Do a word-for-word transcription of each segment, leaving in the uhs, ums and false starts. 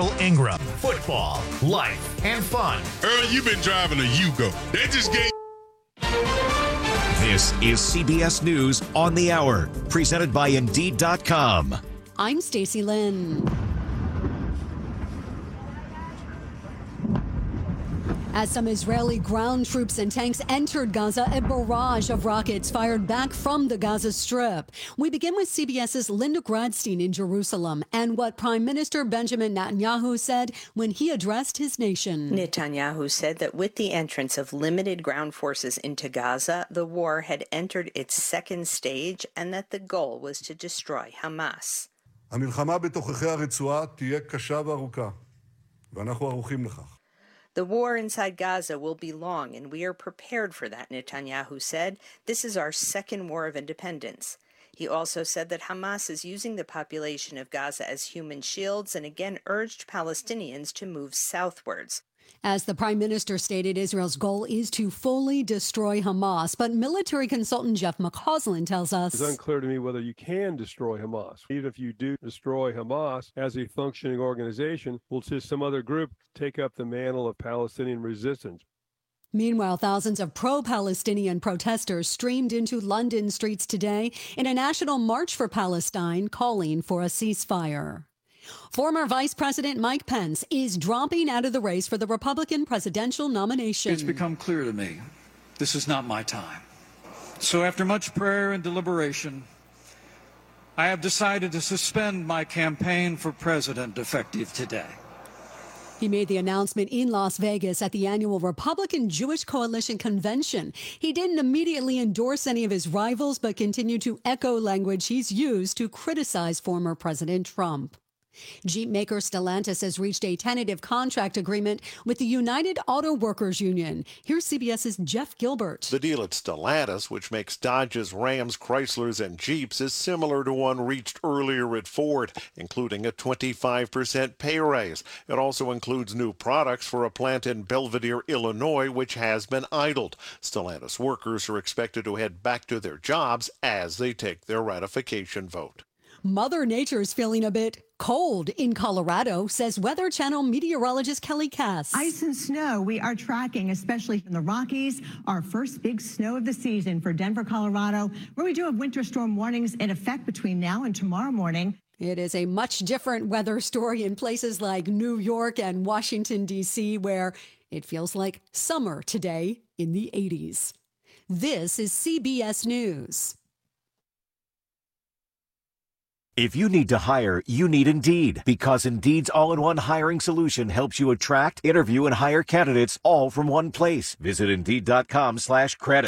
Earl Ingram. Football, life, and fun. Earl, you've been driving a Yugo. They just gave... This is C B S News on the Hour, presented by Indeed dot com. I'm Stacey Lynn. As some Israeli ground troops and tanks entered Gaza, a barrage of rockets fired back from the Gaza Strip. We begin with CBS's Linda Gradstein in Jerusalem and what Prime Minister Benjamin Netanyahu said when he addressed his nation. Netanyahu said that with the entrance of limited ground forces into Gaza, the war had entered its second stage and that the goal was to destroy Hamas. המלחמה בתוככי הרצועה תהיה קשה וארוכה, ואנחנו ערוכים לכך. The war inside Gaza will be long, and we are prepared for that, Netanyahu said. This is our second war of independence. He also said that Hamas is using the population of Gaza as human shields and again urged Palestinians to move southwards. As the prime minister stated, Israel's goal is to fully destroy Hamas. But military consultant Jeff McCausland tells us... It's unclear to me whether you can destroy Hamas. Even if you do destroy Hamas as a functioning organization, will just some other group take up the mantle of Palestinian resistance? Meanwhile, thousands of pro-Palestinian protesters streamed into London streets today in a national march for Palestine calling for a ceasefire. Former Vice President Mike Pence is dropping out of the race for the Republican presidential nomination. It's become clear to me this is not my time. So after much prayer and deliberation, I have decided to suspend my campaign for president effective today. He made the announcement in Las Vegas at the annual Republican Jewish Coalition convention. He didn't immediately endorse any of his rivals, but continued to echo language he's used to criticize former President Trump. Jeep maker Stellantis has reached a tentative contract agreement with the United Auto Workers Union. Here's CBS's Jeff Gilbert. The deal at Stellantis, which makes Dodges, Rams, Chryslers, and Jeeps, is similar to one reached earlier at Ford, including a twenty-five percent pay raise. It also includes new products for a plant in Belvidere, Illinois, which has been idled. Stellantis workers are expected to head back to their jobs as they take their ratification vote. Mother Nature's feeling a bit cold in Colorado, says Weather Channel meteorologist Kelly Cass. Ice and snow we are tracking, especially in the Rockies. Our first big snow of the season for Denver, Colorado, where we do have winter storm warnings in effect between now and tomorrow morning. It is a much different weather story in places like New York and Washington, D C, where it feels like summer today in the eighties. This is C B S News. If you need to hire, you need Indeed, because Indeed's all-in-one hiring solution helps you attract, interview, and hire candidates all from one place. Visit Indeed.com slash credit.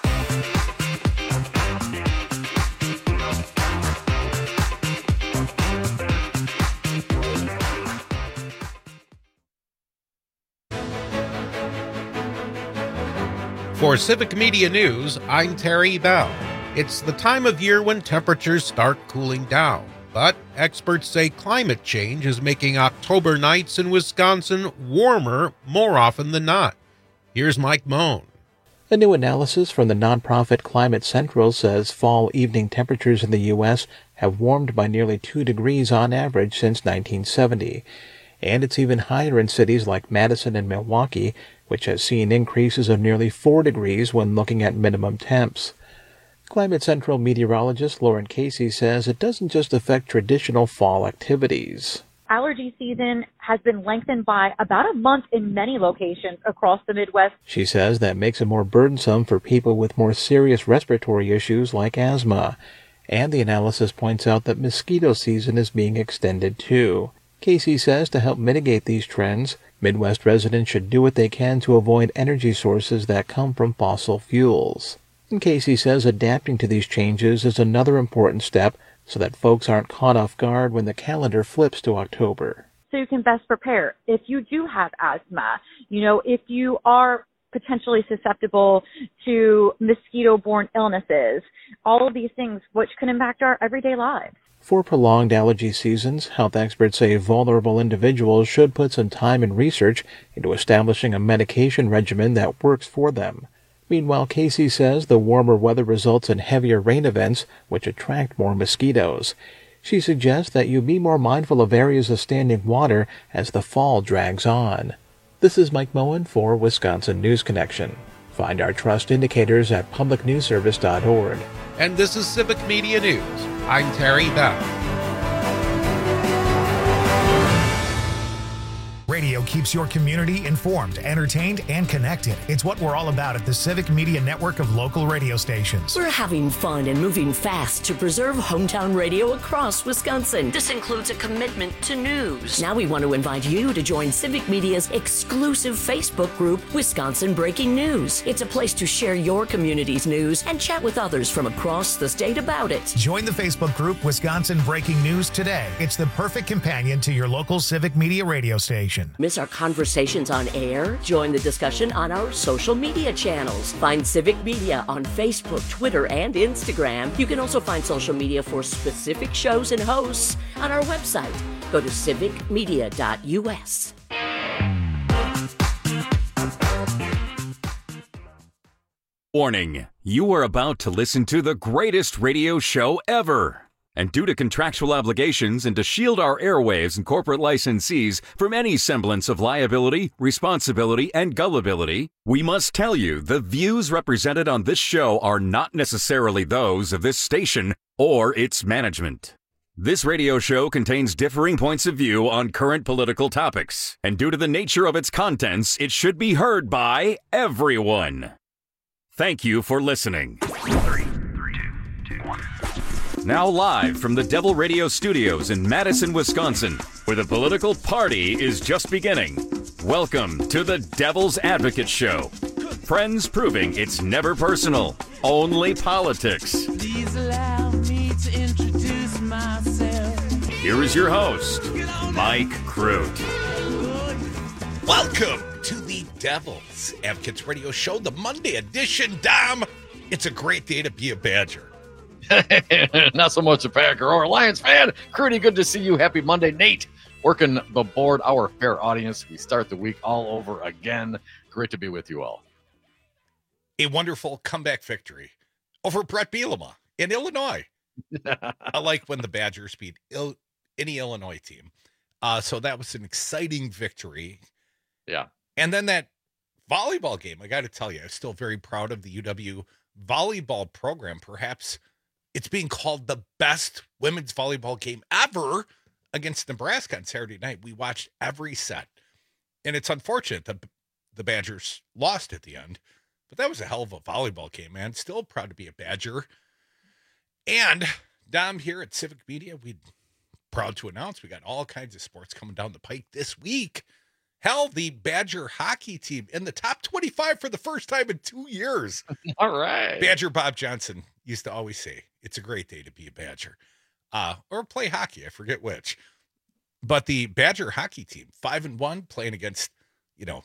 For Civic Media News, I'm Terry Bell. It's the time of year when temperatures start cooling down, but experts say climate change is making October nights in Wisconsin warmer more often than not. Here's Mike Moan. A new analysis from the nonprofit Climate Central says fall evening temperatures in the U S have warmed by nearly two degrees on average since nineteen seventy. And it's even higher in cities like Madison and Milwaukee, which has seen increases of nearly four degrees when looking at minimum temps. Climate Central meteorologist Lauren Casey says it doesn't just affect traditional fall activities. Allergy season has been lengthened by about a month in many locations across the Midwest. She says that makes it more burdensome for people with more serious respiratory issues like asthma. And the analysis points out that mosquito season is being extended too. Casey says to help mitigate these trends, Midwest residents should do what they can to avoid energy sources that come from fossil fuels. And Casey says adapting to these changes is another important step so that folks aren't caught off guard when the calendar flips to October. So you can best prepare if you do have asthma, you know, if you are potentially susceptible to mosquito-borne illnesses, all of these things which can impact our everyday lives. For prolonged allergy seasons, health experts say vulnerable individuals should put some time and research into establishing a medication regimen that works for them. Meanwhile, Casey says the warmer weather results in heavier rain events, which attract more mosquitoes. She suggests that you be more mindful of areas of standing water as the fall drags on. This is Mike Moen for Wisconsin News Connection. Find our trust indicators at public news service dot org. And this is Civic Media News. I'm Terry Bell. Radio keeps your community informed, entertained, and connected. It's what we're all about at the Civic Media Network of local radio stations. We're having fun and moving fast to preserve hometown radio across Wisconsin. This includes a commitment to news. Now we want to invite you to join Civic Media's exclusive Facebook group, Wisconsin Breaking News. It's a place to share your community's news and chat with others from across the state about it. Join the Facebook group, Wisconsin Breaking News today. It's the perfect companion to your local Civic Media radio station. Miss our conversations on air? Join the discussion on our social media channels. Find Civic Media on Facebook, Twitter, and Instagram. You can also find social media for specific shows and hosts on our website. Go to civic media dot u s. Warning, you are about to listen to the greatest radio show ever. And due to contractual obligations and to shield our airwaves and corporate licensees from any semblance of liability, responsibility, and gullibility, we must tell you the views represented on this show are not necessarily those of this station or its management. This radio show contains differing points of view on current political topics, and due to the nature of its contents, it should be heard by everyone. Thank you for listening. Now live from the Devil Radio Studios in Madison, Wisconsin, where the political party is just beginning. Welcome to the Devil's Advocate Show. Friends proving it's never personal, only politics. Please allow me to introduce myself. Here is your host, Mike Crute. Welcome to the Devil's Advocates Radio Show, the Monday edition. Dom, it's a great day to be a Badger. Not so much a Packer or a Lions fan. Crudy, good to see you. Happy Monday. Nate, working the board, our fair audience. We start the week all over again. Great to be with you all. A wonderful comeback victory over Brett Bielema in Illinois. I like when the Badgers beat Il- any Illinois team. Uh, so that was an exciting victory. Yeah. And then that volleyball game, I got to tell you, I'm still very proud of the U W volleyball program. Perhaps it's being called the best women's volleyball game ever against Nebraska on Saturday night. We watched every set. And it's unfortunate that the Badgers lost at the end. But that was a hell of a volleyball game, man. Still proud to be a Badger. And Dom, here at Civic Media, we're proud to announce we got all kinds of sports coming down the pike this week. Hell, the Badger hockey team in the top twenty-five for the first time in two years. All right. Badger Bob Johnson used to always say, it's a great day to be a Badger. Uh, or play hockey, I forget which. But the Badger hockey team, five and one, playing against, you know,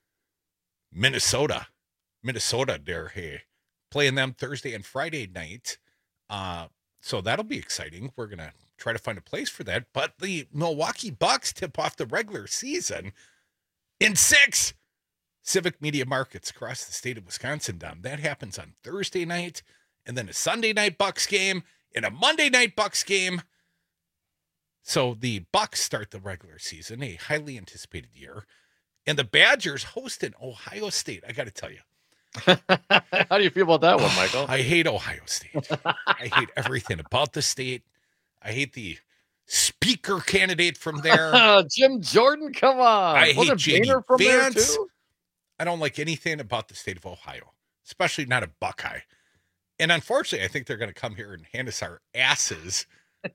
Minnesota. Minnesota, there, hey. Playing them Thursday and Friday night. Uh, so that'll be exciting. We're going to try to find a place for that. But the Milwaukee Bucks tip off the regular season in six Civic Media markets across the state of Wisconsin, Dom. That happens on Thursday night, and then a Sunday night Bucks game, and a Monday night Bucks game. So the Bucks start the regular season, a highly anticipated year, and the Badgers host in Ohio State. I got to tell you. How do you feel about that one, Michael? I hate Ohio State. I hate everything about the state. I hate the speaker candidate from there. Jim Jordan, come on. I Wasn't hate Jamie from there Vance. too? I don't like anything about the state of Ohio, especially not a Buckeye. And unfortunately, I think they're going to come here and hand us our asses.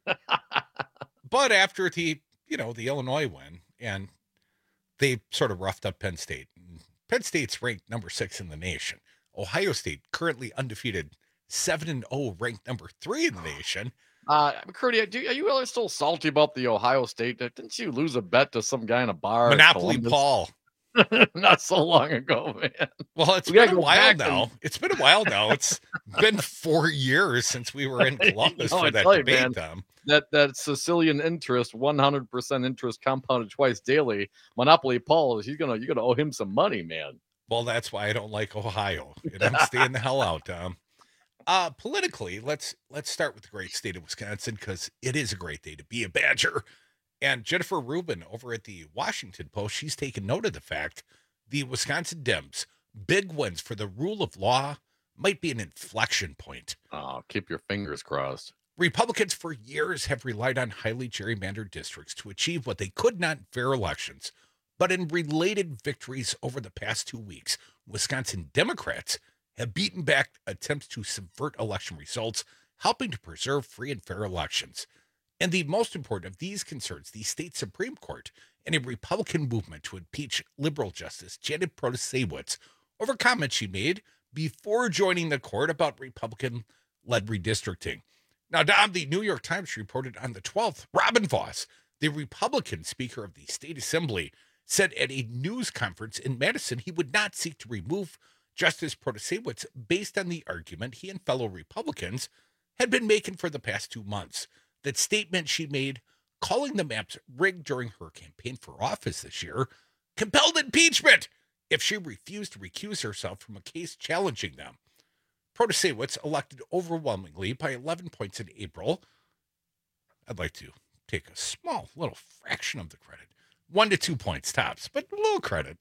But after the, you know, the Illinois win, and they sort of roughed up Penn State. Penn State's ranked number six in the nation. Ohio State, currently undefeated, seven and oh, ranked number three in the nation. Uh, Curdy, do, are you really still salty about the Ohio State? Didn't you lose a bet to some guy in a bar? Monopoly Paul. Not so long ago, man. Well, it's We been gotta a go while back now. and- It's been a while now. It's been four years since we were in Columbus No, for I that tell you, debate, man, Tom. That that Sicilian interest, one hundred percent interest compounded twice daily. Monopoly Paul, he's gonna you're gonna owe him some money, man. Well, that's why I don't like Ohio. And I'm staying the hell out, Tom. Uh, politically, let's let's start with the great state of Wisconsin, because it is a great day to be a Badger. And Jennifer Rubin over at the Washington Post, she's taken note of the fact the Wisconsin Dems' big wins for the rule of law might be an inflection point. Oh, keep your fingers crossed. Republicans for years have relied on highly gerrymandered districts to achieve what they could not in fair elections. But in related victories over the past two weeks, Wisconsin Democrats have beaten back attempts to subvert election results, helping to preserve free and fair elections. And the most important of these concerns, the state Supreme Court and a Republican movement to impeach liberal Justice Janet Protasiewicz over comments she made before joining the court about Republican-led redistricting. Now, Dom, the New York Times reported on the twelfth, Robin Vos, the Republican Speaker of the State Assembly, said at a news conference in Madison he would not seek to remove Justice Protasiewicz based on the argument he and fellow Republicans had been making for the past two months. That statement she made, calling the maps rigged during her campaign for office this year, compelled impeachment if she refused to recuse herself from a case challenging them. Protasiewicz, elected overwhelmingly by eleven points in April. I'd like to take a small little fraction of the credit. One to two points tops, but a little credit.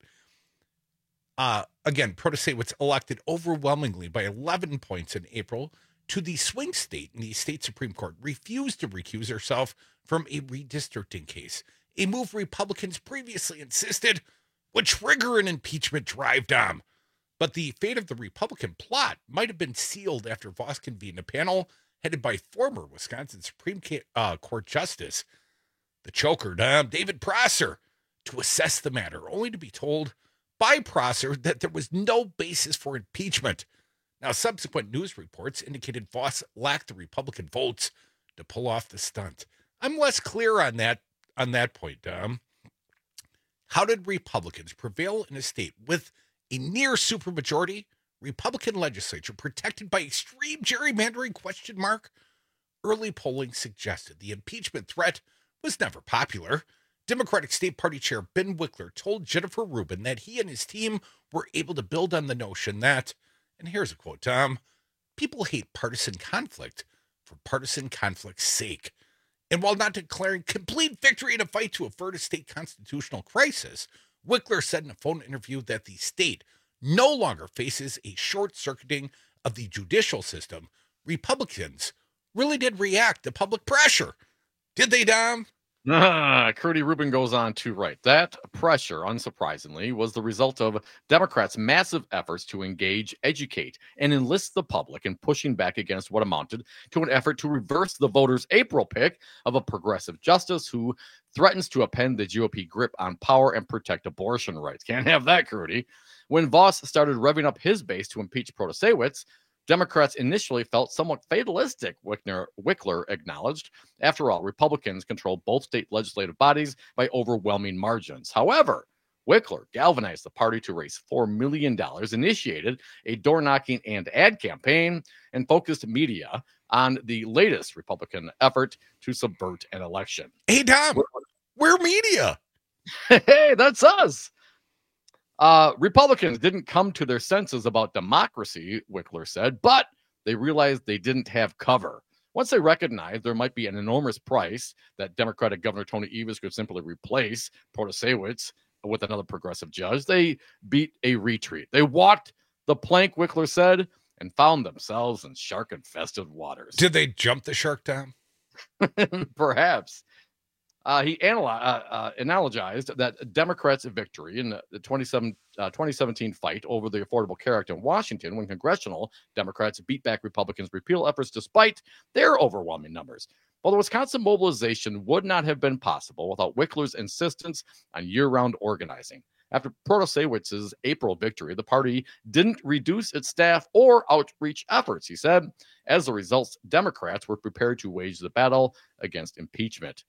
Uh, again, Protasiewicz elected overwhelmingly by eleven points in April to the swing state in the state Supreme Court, refused to recuse herself from a redistricting case, a move Republicans previously insisted would trigger an impeachment drive down. But the fate of the Republican plot might have been sealed after Vos convened a panel headed by former Wisconsin Supreme uh, Court Justice, the choker, Dom, David Prosser, to assess the matter, only to be told by Prosser that there was no basis for impeachment. Now, subsequent news reports indicated Vos lacked the Republican votes to pull off the stunt. I'm less clear on that on that point, Dom. How did Republicans prevail in a state with a near supermajority Republican legislature protected by extreme gerrymandering question mark? Early polling suggested the impeachment threat was never popular. Democratic State Party Chair Ben Wickler told Jennifer Rubin that he and his team were able to build on the notion that, and here's a quote, Tom, people hate partisan conflict for partisan conflict's sake. And while not declaring complete victory in a fight to avert a state constitutional crisis, Wickler said in a phone interview that the state no longer faces a short-circuiting of the judicial system. Republicans really did react to public pressure. Did they, Dom? Ah, Curdy Rubin goes on to write that pressure, unsurprisingly, was the result of Democrats' massive efforts to engage, educate, and enlist the public in pushing back against what amounted to an effort to reverse the voters' April pick of a progressive justice who threatens to append the G O P grip on power and protect abortion rights. Can't have that, Curdy. When Vos started revving up his base to impeach Protasiewicz, Democrats initially felt somewhat fatalistic, Wickler, Wickler acknowledged. After all, Republicans control both state legislative bodies by overwhelming margins. However, Wickler galvanized the party to raise four million dollars, initiated a door-knocking and ad campaign, and focused media on the latest Republican effort to subvert an election. Hey, Tom, we're media. Hey, that's us. Uh, Republicans didn't come to their senses about democracy, Wickler said, but they realized they didn't have cover. Once they recognized there might be an enormous price that Democratic Governor Tony Evers could simply replace Protasiewicz with another progressive judge, they beat a retreat. They walked the plank, Wickler said, and found themselves in shark-infested waters. Did they jump the shark, Tom? Perhaps. Uh, he analy- uh, uh, analogized that Democrats' victory in the, the twenty seventeen fight over the Affordable Care Act in Washington, when congressional Democrats beat back Republicans' repeal efforts despite their overwhelming numbers. Well, the Wisconsin mobilization would not have been possible without Wickler's insistence on year-round organizing. After Protasiewicz's April victory, the party didn't reduce its staff or outreach efforts, he said. As a result, Democrats were prepared to wage the battle against impeachment.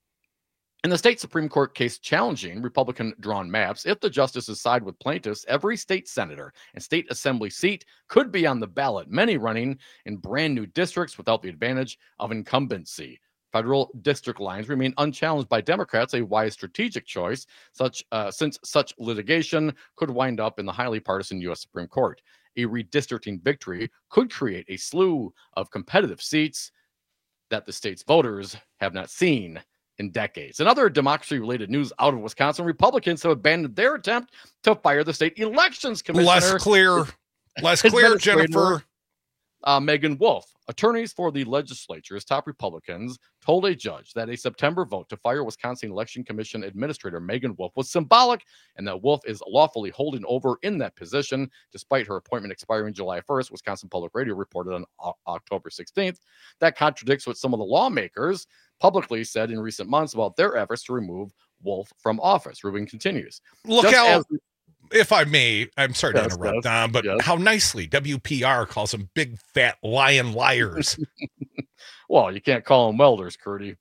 In the state Supreme Court case challenging Republican-drawn maps, if the justices side with plaintiffs, every state senator and state assembly seat could be on the ballot, many running in brand new districts without the advantage of incumbency. Federal district lines remain unchallenged by Democrats, a wise strategic choice, such uh, since such litigation could wind up in the highly partisan U S Supreme Court. a redistricting victory could create a slew of competitive seats that the state's voters have not seen in decades. In other democracy-related news out of Wisconsin, Republicans have abandoned their attempt to fire the state elections commissioner. Less clear, less clear, Jennifer. Uh, Megan Wolf. Attorneys for the legislature's top Republicans told a judge that a September vote to fire Wisconsin Election Commission Administrator Megan Wolf was symbolic, and that Wolf is lawfully holding over in that position despite her appointment expiring July first. Wisconsin Public Radio reported on o- October sixteenth. That contradicts what some of the lawmakers publicly said in recent months about their efforts to remove Wolf from office. Rubin continues. Look Just how, as- if I may, I'm sorry Yes, to interrupt, yes, Don, but yes. how nicely W P R calls them big, fat, lion liars. Well, you can't call them welders, Curdy.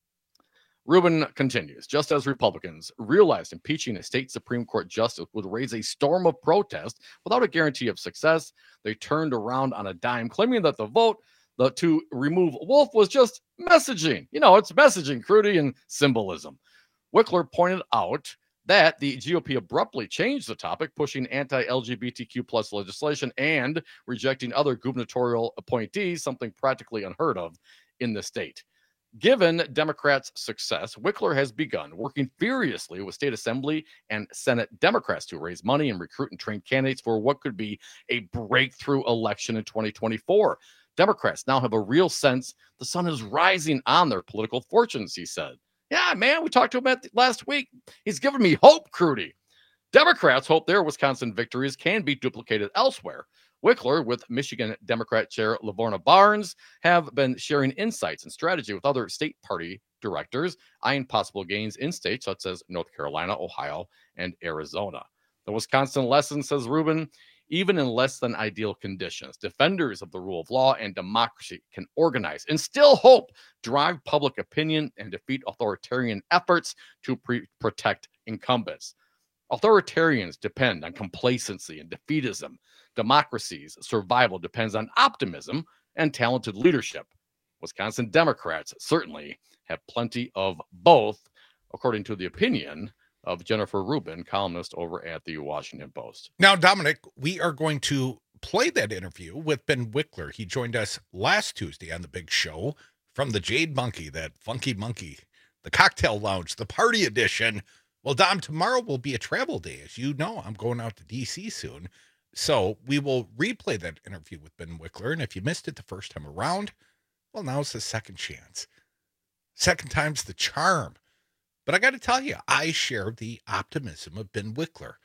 Rubin continues. Just as Republicans realized impeaching a state Supreme Court justice would raise a storm of protest without a guarantee of success, they turned around on a dime, claiming that the vote the, to remove Wolf was just messaging. You know, it's messaging, Crudy, and symbolism. Wickler pointed out that the G O P abruptly changed the topic, pushing anti-L G B T Q plus legislation and rejecting other gubernatorial appointees, something practically unheard of in the state. Given Democrats' success, Wickler has begun working furiously with state assembly and Senate Democrats to raise money and recruit and train candidates for what could be a breakthrough election in twenty twenty-four. Democrats now have a real sense the sun is rising on their political fortunes, he said. Yeah, man, we talked to him at last week. He's giving me hope, Crudy. Democrats hope their Wisconsin victories can be duplicated elsewhere. Wickler, with Michigan Democrat Chair Lavorna Barnes, have been sharing insights and strategy with other state party directors, eyeing possible gains in states such as North Carolina, Ohio, and Arizona. The Wisconsin lesson, says Rubin, even in less than ideal conditions, defenders of the rule of law and democracy can organize, instill hope, drive public opinion, and defeat authoritarian efforts to pre- protect incumbents. Authoritarians depend on complacency and defeatism. Democracy's survival depends on optimism and talented leadership. Wisconsin Democrats certainly have plenty of both, according to the opinion of Jennifer Rubin, columnist over at the Washington Post. Now, Dominic, we are going to play that interview with Ben Wickler. He joined us last Tuesday on the big show from the Jade Monkey, that funky monkey, the cocktail lounge, the party edition. Well, Dom, tomorrow will be a travel day. As you know, I'm going out to D C soon. So we will replay that interview with Ben Wickler. And if you missed it the first time around, well, now's the second chance. Second time's the charm. But I got to tell you, I share the optimism of Ben Wickler.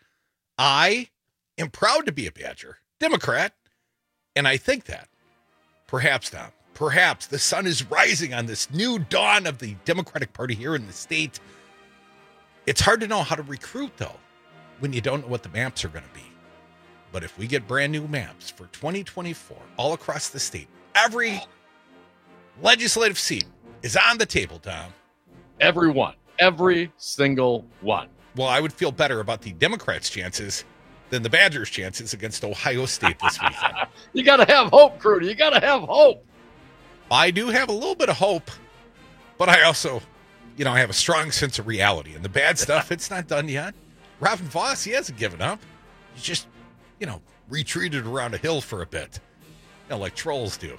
I am proud to be a Badger, Democrat, and I think that perhaps, Tom, perhaps the sun is rising on this new dawn of the Democratic Party here in the state. It's hard to know how to recruit, though, when you don't know what the maps are going to be. But if we get brand new maps for twenty twenty-four all across the state, every legislative seat is on the table, Tom. Every one. Every single one. Well, I would feel better about the Democrats' chances than the Badgers' chances against Ohio State this weekend. You got to have hope, Crudy. You got to have hope. I do have a little bit of hope, but I also, you know, I have a strong sense of reality. And the bad stuff, it's not done yet. Robin Voss, he hasn't given up. He's just, you know, retreated around a hill for a bit, you know, like trolls do.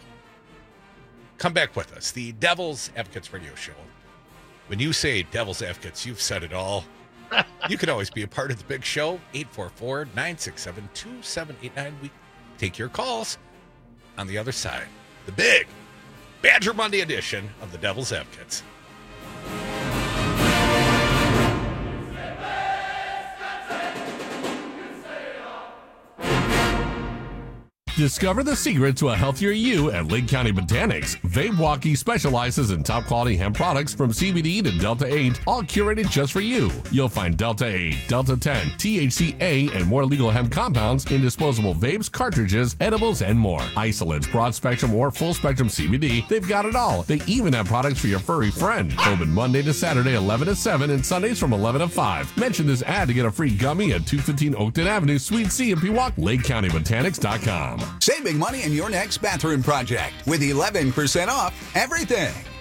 Come back with us. The Devil's Advocates Radio Show. When you say Devil's Advocates, you've said it all. You can always be a part of the big show. eight four four, nine six seven, two seven eight nine. We take your calls on the other side. The big Badger Monday edition of the Devil's Advocates. Discover the secret to a healthier you at Lake County Botanics. Vape Walkie specializes in top quality hemp products from C B D to Delta eight, all curated just for you. You'll find Delta eight, Delta ten, T H C A, and more legal hemp compounds in disposable vapes, cartridges, edibles, and more. Isolates, broad spectrum, or full spectrum C B D, they've got it all. They even have products for your furry friend. Open Monday to Saturday, eleven to seven, and Sundays from eleven to five. Mention this ad to get a free gummy at two fifteen Oakton Avenue, Suite C in Pewaukee. Lake County Botanics dot com. Save big money in your next bathroom project with eleven percent off everything.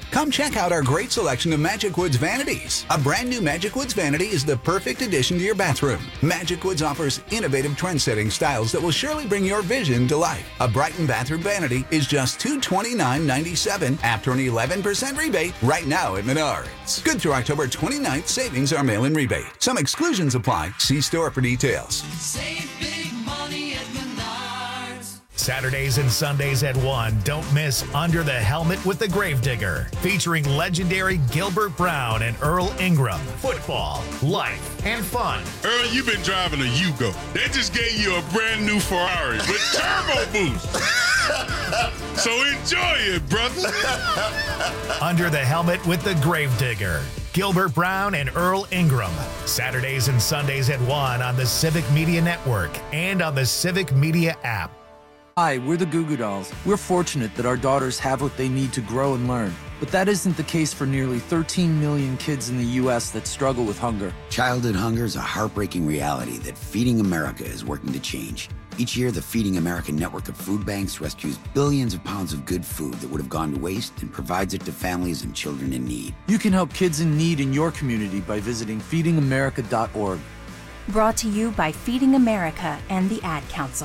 Come check out our great selection of Magic Woods vanities. A brand new Magic Woods vanity is the perfect addition to your bathroom. Magic Woods offers innovative trend-setting styles that will surely bring your vision to life. A Brighton bathroom vanity is just two hundred twenty-nine ninety-seven after an eleven percent rebate right now at Menards. Good through October twenty-ninth. Savings are mail-in rebate. Some exclusions apply. See store for details. Save big money at Menards. Saturdays and Sundays at one. Don't miss Under the Helmet with the Gravedigger, featuring legendary Gilbert Brown and Earl Ingram. Football, life, and fun. Earl, you've been driving a Yugo. They just gave you a brand new Ferrari with turbo boost. So enjoy it, brother. Under the Helmet with the Gravedigger. Gilbert Brown and Earl Ingram. Saturdays and Sundays at one on the Civic Media Network and on the Civic Media app. Hi, we're the Goo Goo Dolls. We're fortunate that our daughters have what they need to grow and learn. But that isn't the case for nearly thirteen million kids in the U S that struggle with hunger. Childhood hunger is a heartbreaking reality that Feeding America is working to change. Each year, the Feeding America network of food banks rescues billions of pounds of good food that would have gone to waste and provides it to families and children in need. You can help kids in need in your community by visiting feeding america dot org. Brought to you by Feeding America and the Ad Council.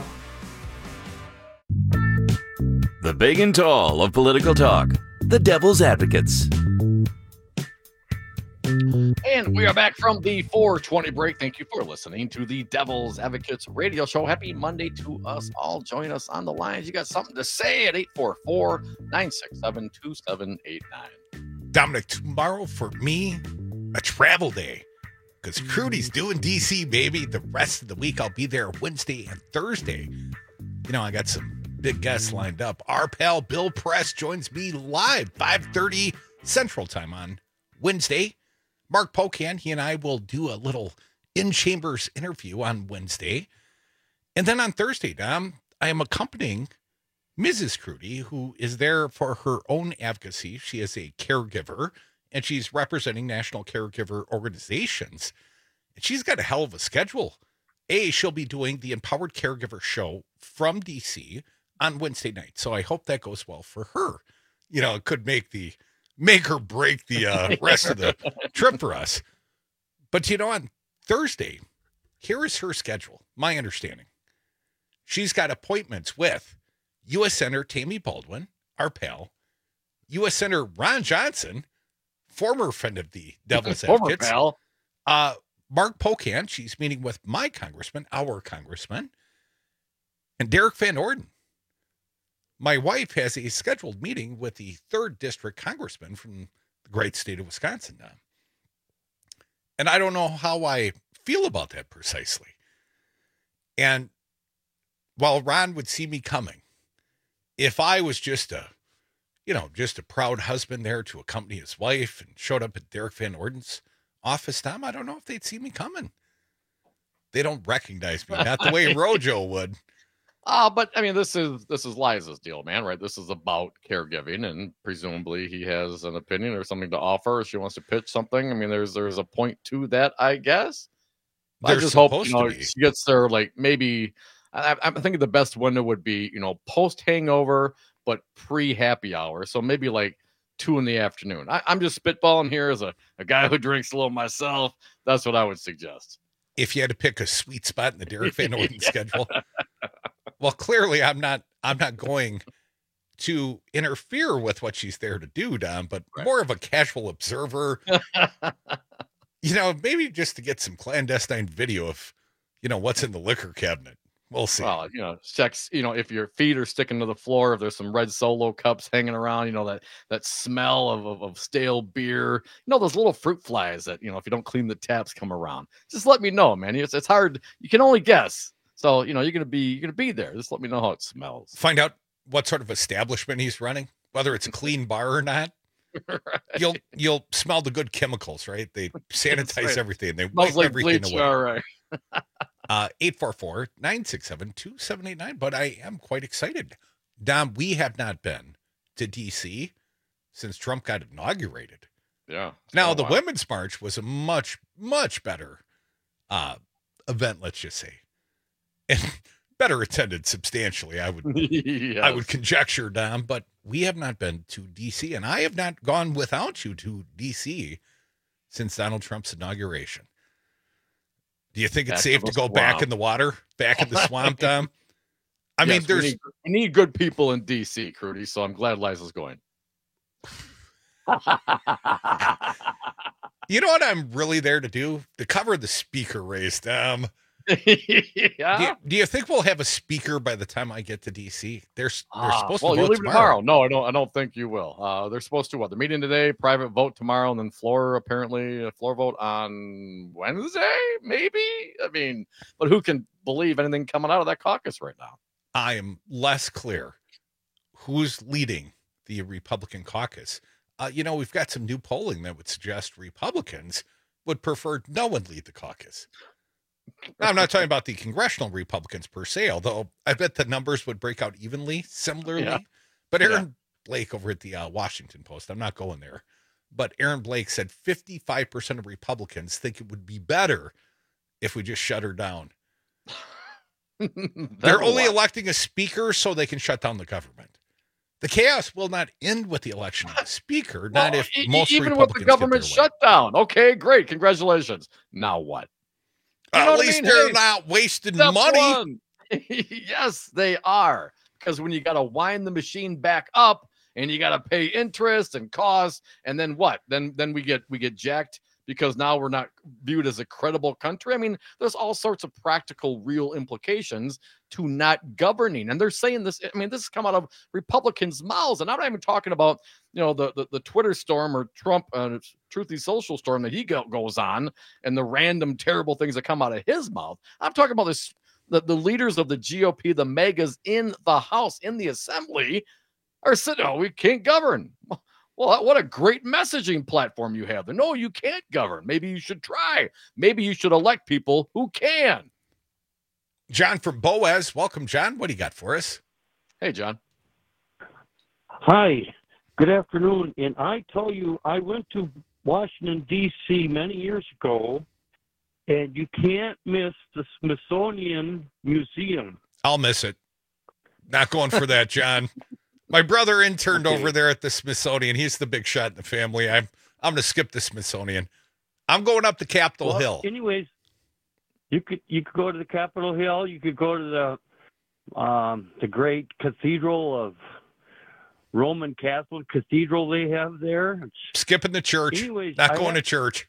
The big and tall of political talk, the Devil's Advocates. And we are back from the four twenty break. Thank you for listening to the Devil's Advocates radio show. Happy Monday to us all. Join us on the lines. You got something to say at eight four four, nine six seven, two seven eight nine. Dominic, tomorrow for me, a travel day. Because Crudy's doing D C, baby. The rest of the week, I'll be there Wednesday and Thursday. You know, I got some big guests lined up. Our pal Bill Press joins me live, five thirty Central Time on Wednesday. Mark Pocan, he and I will do a little in-chambers interview on Wednesday. And then on Thursday, Dom, I am accompanying Missus Crudy, who is there for her own advocacy. She is a caregiver, and she's representing national caregiver organizations. And she's got a hell of a schedule. A, she'll be doing the Empowered Caregiver Show from D C on Wednesday night. So I hope that goes well for her. You know, it could make the make or break the uh, rest of the trip for us. But, you know, on Thursday, here is her schedule, my understanding. She's got appointments with U S Senator Tammy Baldwin, our pal, U S Senator Ron Johnson, former friend of the Devil's Advocates. Former pal. Uh, Mark Pocan, she's meeting with my congressman, our congressman, and Derek Van Orden. My wife has a scheduled meeting with the third district congressman from the great state of Wisconsin now. And I don't know how I feel about that precisely. And while Ron would see me coming, if I was just a, you know, just a proud husband there to accompany his wife and showed up at Derek Van Orden's office, Tom, I don't know if they'd see me coming. They don't recognize me, not the way Rojo would. Uh, but I mean, this is this is Liza's deal, man, right? This is about caregiving, and presumably he has an opinion or something to offer. If she wants to pitch something, I mean, there's there's a point to that, I guess. I just hope, you know, she gets there, like, maybe. I, I'm thinking the best window would be, you know, post hangover, but pre happy hour. So maybe like two in the afternoon. I, I'm just spitballing here as a, a guy who drinks a little myself. That's what I would suggest. If you had to pick a sweet spot in the Derek Van Orden yeah. schedule. Well, clearly I'm not, I'm not going to interfere with what she's there to do, Dom, but right. more of a casual observer, you know, maybe just to get some clandestine video of, you know, what's in the liquor cabinet. We'll see. Well, you know, checks, you know, if your feet are sticking to the floor, if there's some red Solo cups hanging around, you know, that, that smell of, of, of stale beer, you know, those little fruit flies that, you know, if you don't clean the taps come around, just let me know, man. It's, it's hard. You can only guess. So, you know, you're going to be, you're going to be there. Just let me know how it smells. Find out what sort of establishment he's running, whether it's a clean bar or not. Right. You'll, you'll smell the good chemicals, right? They sanitize right. everything. They wipe like everything bleach, away. All right. uh, eight four four, nine six seven, two seven eight nine. But I am quite excited. Dom, we have not been to D C since Trump got inaugurated. Yeah. Now, the Women's March was a much, much better uh, event, let's just say. And better attended substantially, I would Yes. I would conjecture, Dom, but we have not been to D C, and I have not gone without you to D C since Donald Trump's inauguration. Do you think it's Back safe in to the go back swamp. in the water, back in the swamp, Dom? I mean, Yes, there's we need, we need good people in D C, Crudy, so I'm glad Liza's going. You know what I'm really there to do? To cover the speaker race, Dom. Yeah. Do you, do you think we'll have a speaker by the time I get to D C? They're, they're Ah, supposed well, to you're vote leaving tomorrow. tomorrow. No, I don't. I don't think you will. Uh, they're supposed to what? They're meeting today. Private vote tomorrow, and then floor apparently a floor vote on Wednesday. Maybe. I mean, but who can believe anything coming out of that caucus right now? I am less clear who's leading the Republican caucus. Uh, you know, we've got some new polling that would suggest Republicans would prefer no one lead the caucus. Now, I'm not talking about the congressional Republicans per se, although I bet the numbers would break out evenly, similarly. Yeah. But Aaron Yeah. Blake over at the uh, Washington Post, I'm not going there, but Aaron Blake said fifty-five percent of Republicans think it would be better if we just shut her down. They're only what? electing a speaker so they can shut down the government. The chaos will not end with the election of the speaker, not Well, if e- most even with Republicans the get government their way. shutdown. Okay, great. Congratulations. Now what? You know At what I least mean? they're Hey, not wasting step money. one. Yes, they are. Because when you got to wind the machine back up and you got to pay interest and costs, and then what? Then then we get we get jacked because now we're not viewed as a credible country. I mean, there's all sorts of practical, real implications to not governing. And they're saying this. I mean, this has come out of Republicans' mouths. And I'm not even talking about, you know, the the, the Twitter storm or Trump uh, Truthy Social storm that he go, goes on and the random terrible things that come out of his mouth. I'm talking about this. The, the leaders of the G O P, the megas in the House, in the Assembly, are saying, oh, we can't govern. Well, what a great messaging platform you have. No, you can't govern. Maybe you should try. Maybe you should elect people who can. John from Boaz. Welcome, John. What do you got for us? Hey, John. Hi, good afternoon. And I tell you, I went to Washington, D C many years ago, and you can't miss the Smithsonian Museum. I'll miss it. Not going for that, John. My brother interned Okay. over there at the Smithsonian. He's the big shot in the family. I'm I'm going to skip the Smithsonian. I'm going up to Capitol Well, Hill. Anyways, you could you could go to the Capitol Hill. You could go to the um, the great cathedral of Roman Catholic Cathedral they have there. Skipping the church. Anyways, Not I going have- to church.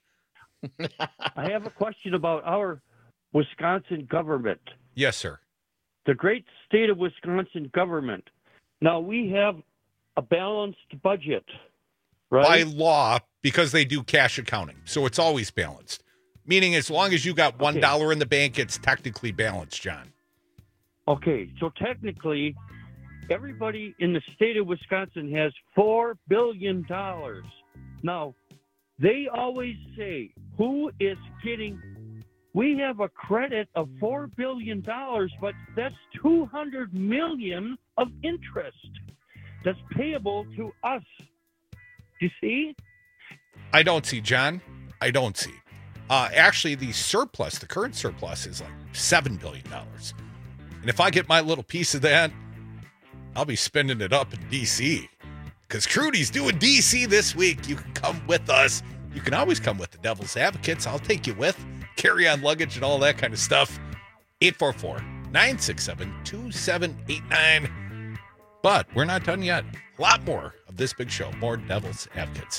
I have a question about our Wisconsin government. Yes, sir. The great state of Wisconsin government. Now we have a balanced budget, By right? law, because they do cash accounting. So it's always balanced. Meaning as long as you got one dollar in the bank, it's technically balanced, John. Okay, so technically, everybody in the state of Wisconsin has four billion dollars. Now, they always say, who is getting. We have a credit of four billion dollars, but that's two hundred million dollars of interest that's payable to us. You see? I don't see, John. I don't see. Uh, actually, the surplus, the current surplus is like seven billion dollars. And if I get my little piece of that, I'll be spending it up in D C. Because Crudy's doing D C this week. You can come with us. You can always come with the Devil's Advocates. I'll take you with. Carry on luggage and all that kind of stuff. eight four four, nine six seven, two seven eight nine. But we're not done yet. A lot more of this big show. More Devil's Advocates.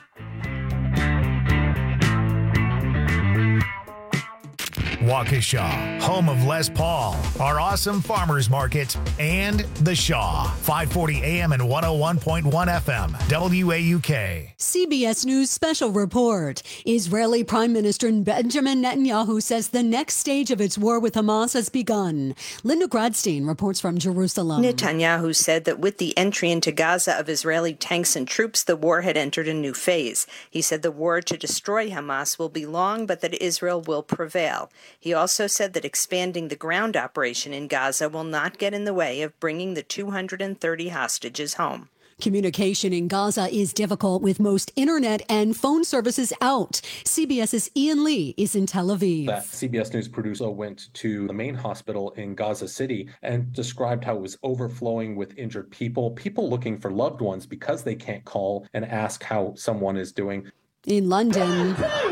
Waukesha, home of Les Paul, our awesome farmers market, and The Shaw, five forty A M and one oh one point one F M, W A U K. C B S News special report. Israeli Prime Minister Benjamin Netanyahu says the next stage of its war with Hamas has begun. Linda Gradstein reports from Jerusalem. Netanyahu said that with the entry into Gaza of Israeli tanks and troops, the war had entered a new phase. He said the war to destroy Hamas will be long, but that Israel will prevail. He also said that expanding the ground operation in Gaza will not get in the way of bringing the two hundred thirty hostages home. Communication in Gaza is difficult with most internet and phone services out. CBS's Ian Lee is in Tel Aviv. That C B S News producer went to the main hospital in Gaza City and described how it was overflowing with injured people, people looking for loved ones because they can't call and ask how someone is doing. In London,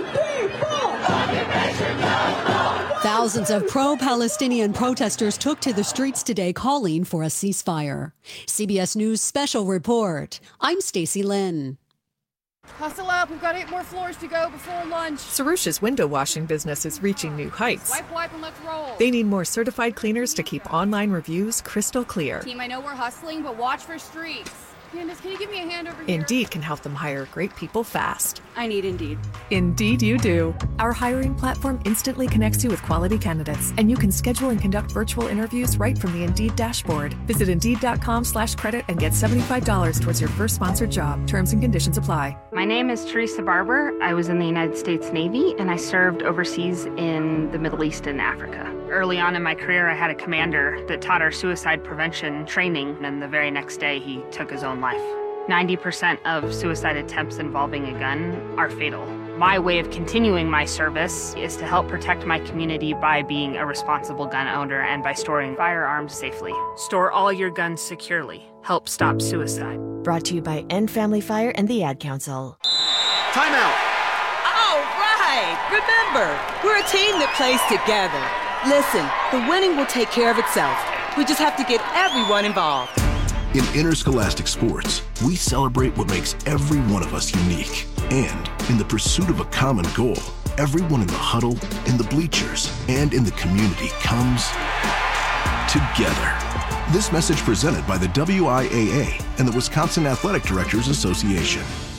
thousands of pro-Palestinian protesters took to the streets today calling for a ceasefire. C B S News special report. I'm Stacey Lynn. Hustle up, we've got eight more floors to go before lunch. Sarusha's window washing business is reaching new heights. Wipe, wipe, and let's roll. They need more certified cleaners to keep online reviews crystal clear. Team, I know we're hustling, but watch for streaks. Candace, can you give me a hand over here? Indeed can help them hire great people fast. I need Indeed. Indeed you do. Our hiring platform instantly connects you with quality candidates, and you can schedule and conduct virtual interviews right from the Indeed dashboard. Visit Indeed.com slash credit and get seventy-five dollars towards your first sponsored job. Terms and conditions apply. My name is Teresa Barber. I was in the United States Navy, and I served overseas in the Middle East and Africa. Early on in my career, I had a commander that taught our suicide prevention training, and the very next day, he took his own life. ninety percent of suicide attempts involving a gun are fatal. My way of continuing my service is to help protect my community by being a responsible gun owner and by storing firearms safely. Store all your guns securely. Help stop suicide. Brought to you by End Family Fire and the Ad Council. Time out. All right. Remember, we're a team that plays together. Listen, the winning will take care of itself. We just have to get everyone involved. In interscholastic sports, we celebrate what makes every one of us unique. And in the pursuit of a common goal, everyone in the huddle, in the bleachers, and in the community comes together. This message presented by the W I A A and the Wisconsin Athletic Directors Association.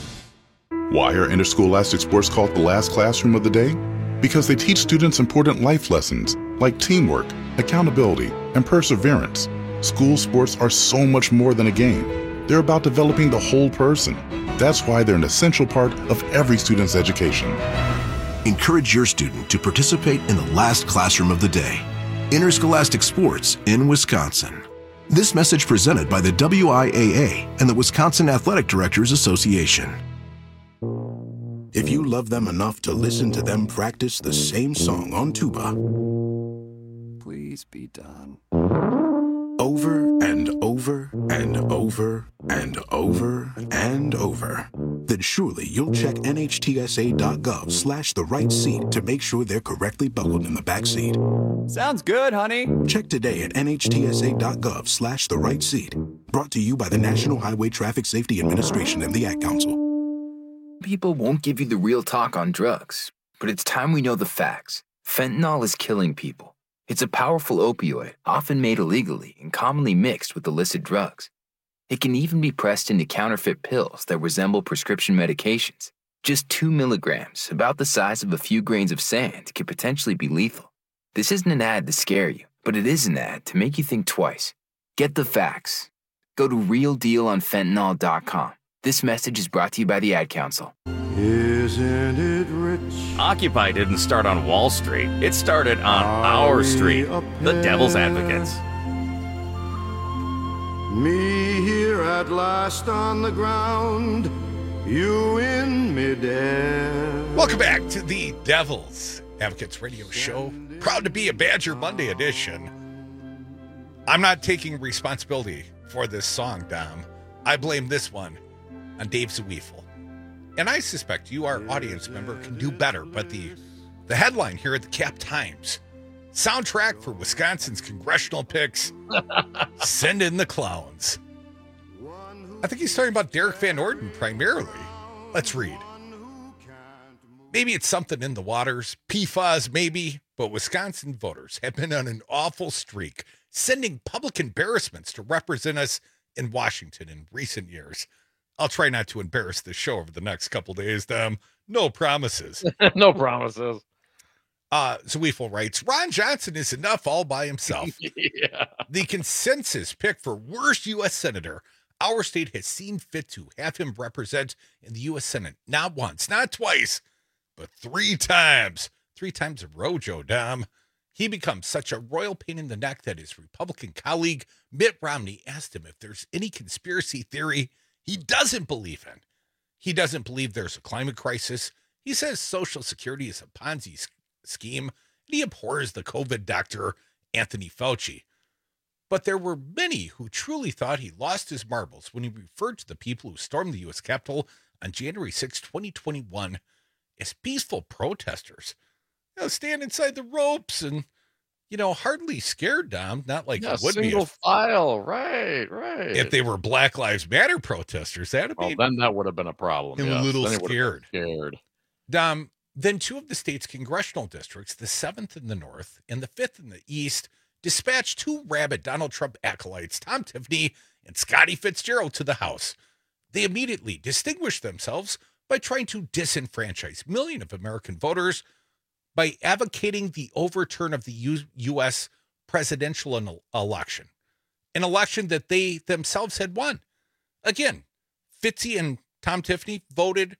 Why are interscholastic sports called the last classroom of the day? Because they teach students important life lessons like teamwork, accountability, and perseverance. School sports are so much more than a game. They're about developing the whole person. That's why they're an essential part of every student's education. Encourage your student to participate in the last classroom of the day. Interscholastic sports in Wisconsin. This message presented by the W I A A and the Wisconsin Athletic Directors Association. If you love them enough to listen to them practice the same song on tuba, please be done. Over and over and over and over and over, then surely you'll check N H T S A dot gov slash the right seat to make sure they're correctly buckled in the back seat. Sounds good, honey. Check today at N H T S A dot gov slash the right seat. Brought to you by the National Highway Traffic Safety Administration and the Ad Council. People won't give you the real talk on drugs, but it's time we know the facts. Fentanyl is killing people. It's a powerful opioid, often made illegally and commonly mixed with illicit drugs. It can even be pressed into counterfeit pills that resemble prescription medications. Just two milligrams, about the size of a few grains of sand, could potentially be lethal. This isn't an ad to scare you, but it is an ad to make you think twice. Get the facts. Go to real deal on fentanyl dot com. This message is brought to you by the Ad Council. Isn't it rich? Occupy didn't start on Wall Street. It started on our street, the Devil's Advocates. Me here at last on the ground, you in midair. Welcome back to the Devil's Advocates Radio Show. Proud to be a Badger Monday edition. I'm not taking responsibility for this song, Dom. I blame this one on Dave Zweifel. And I suspect you, our audience member, can do better, but the, the headline here at the Cap Times, soundtrack for Wisconsin's congressional picks, send in the clowns. I think he's talking about Derek Van Orden primarily. Let's read. Maybe it's something in the waters, P F A S maybe, but Wisconsin voters have been on an awful streak, sending public embarrassments to represent us in Washington in recent years. I'll try not to embarrass the show over the next couple days, them. No promises. No promises. Uh, Zweifel writes, Ron Johnson is enough all by himself. Yeah. The consensus pick for worst U S Senator our state has seen fit to have him represent in the U S Senate. Not once, not twice, but three times. Three times a row, Joe Dom. He becomes such a royal pain in the neck that his Republican colleague, Mitt Romney, asked him if there's any conspiracy theory he doesn't believe in. He doesn't believe there's a climate crisis. He says Social Security is a Ponzi s- scheme, and he abhors the COVID doctor, Anthony Fauci. But there were many who truly thought he lost his marbles when he referred to the people who stormed the U S Capitol on January sixth, twenty twenty-one as peaceful protesters. You know, stand inside the ropes and, you know, hardly scared, Dom. Not like Yeah, it would be single if, file. Right, right. if they were Black Lives Matter protesters. That'd Well, be then that would have been a problem. a yes. little Then it would have scared. been Scared. Dom, then two of the state's congressional districts, the seventh in the north and the fifth in the east, dispatched two rabid Donald Trump acolytes, Tom Tiffany and Scotty Fitzgerald, to the House. They immediately distinguished themselves by trying to disenfranchise millions of American voters by advocating the overturn of the U- U.S. presidential en- election, an election that they themselves had won. Again, Fitzy and Tom Tiffany voted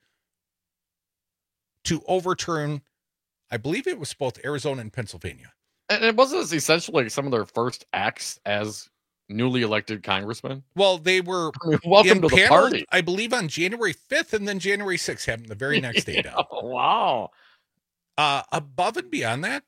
to overturn, I believe it was both Arizona and Pennsylvania. And it wasn't essentially some of their first acts as newly elected congressmen. Well, they were I mean, welcome to the impaneled, party. I believe, on January fifth, and then January sixth happened the very next day. Yeah, Down. wow. Uh, above and beyond that,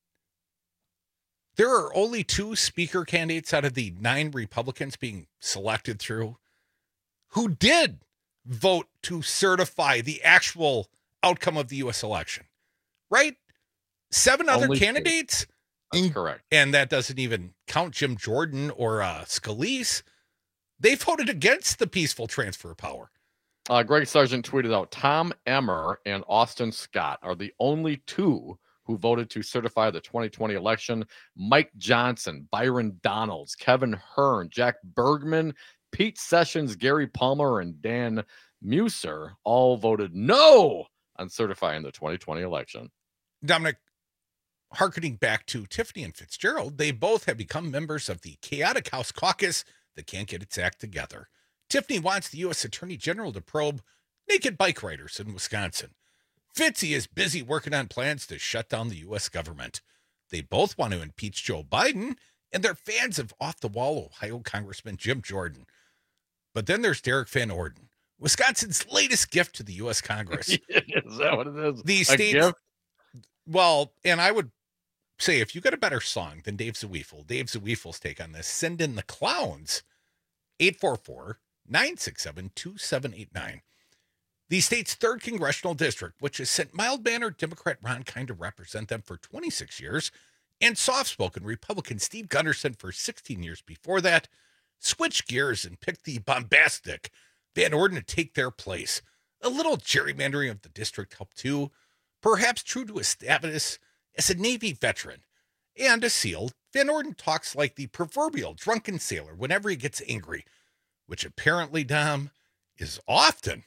there are only two speaker candidates out of the nine Republicans being selected through who did vote to certify the actual outcome of the U S election, right? Seven other Only two. candidates. That's correct. And that doesn't even count Jim Jordan or uh, Scalise. They voted against the peaceful transfer of power. Uh, Greg Sargent tweeted out, Tom Emmer and Austin Scott are the only two who voted to certify the twenty twenty election. Mike Johnson, Byron Donalds, Kevin Hearn, Jack Bergman, Pete Sessions, Gary Palmer, and Dan Muser all voted no on certifying the twenty twenty election. Dominic, hearkening back to Tiffany and Fitzgerald, they both have become members of the chaotic House caucus that can't get its act together. Tiffany wants the U S Attorney General to probe naked bike riders in Wisconsin. Fitzy is busy working on plans to shut down the U S government. They both want to impeach Joe Biden, and they're fans of off-the-wall Ohio Congressman Jim Jordan. But then there's Derek Van Orden, Wisconsin's latest gift to the U S Congress. Is that what it is? The A state's, gift? well, and I would say if you got a better song than Dave Zawiefel, Dave Zawiefel's take on this, send in the clowns, eight four four, nine six seven, two seven eight nine. The state's third congressional district, which has sent mild-mannered Democrat Ron Kind to represent them for twenty-six years, and soft-spoken Republican Steve Gunderson for sixteen years before that, switched gears and picked the bombastic Van Orden to take their place. A little gerrymandering of the district helped too, perhaps true to his status as a Navy veteran and a SEAL. Van Orden talks like the proverbial drunken sailor whenever he gets angry, which apparently, Dom, is often.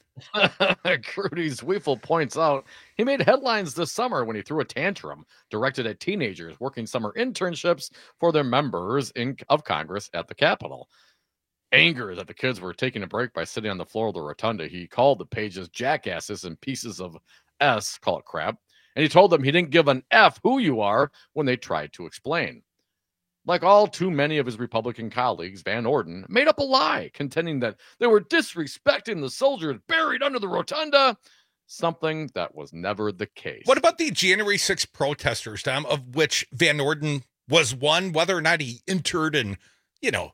Crudy Zweifel points out he made headlines this summer when he threw a tantrum directed at teenagers working summer internships for their members in, of Congress at the Capitol. Anger that the kids were taking a break by sitting on the floor of the rotunda, he called the pages jackasses and pieces of S, call it crap, and he told them he didn't give an F who you are when they tried to explain. Like all too many of his Republican colleagues, Van Orden made up a lie, contending that they were disrespecting the soldiers buried under the rotunda, something that was never the case. What about the January sixth protesters, Tom, of which Van Orden was one, whether or not he entered and, you know,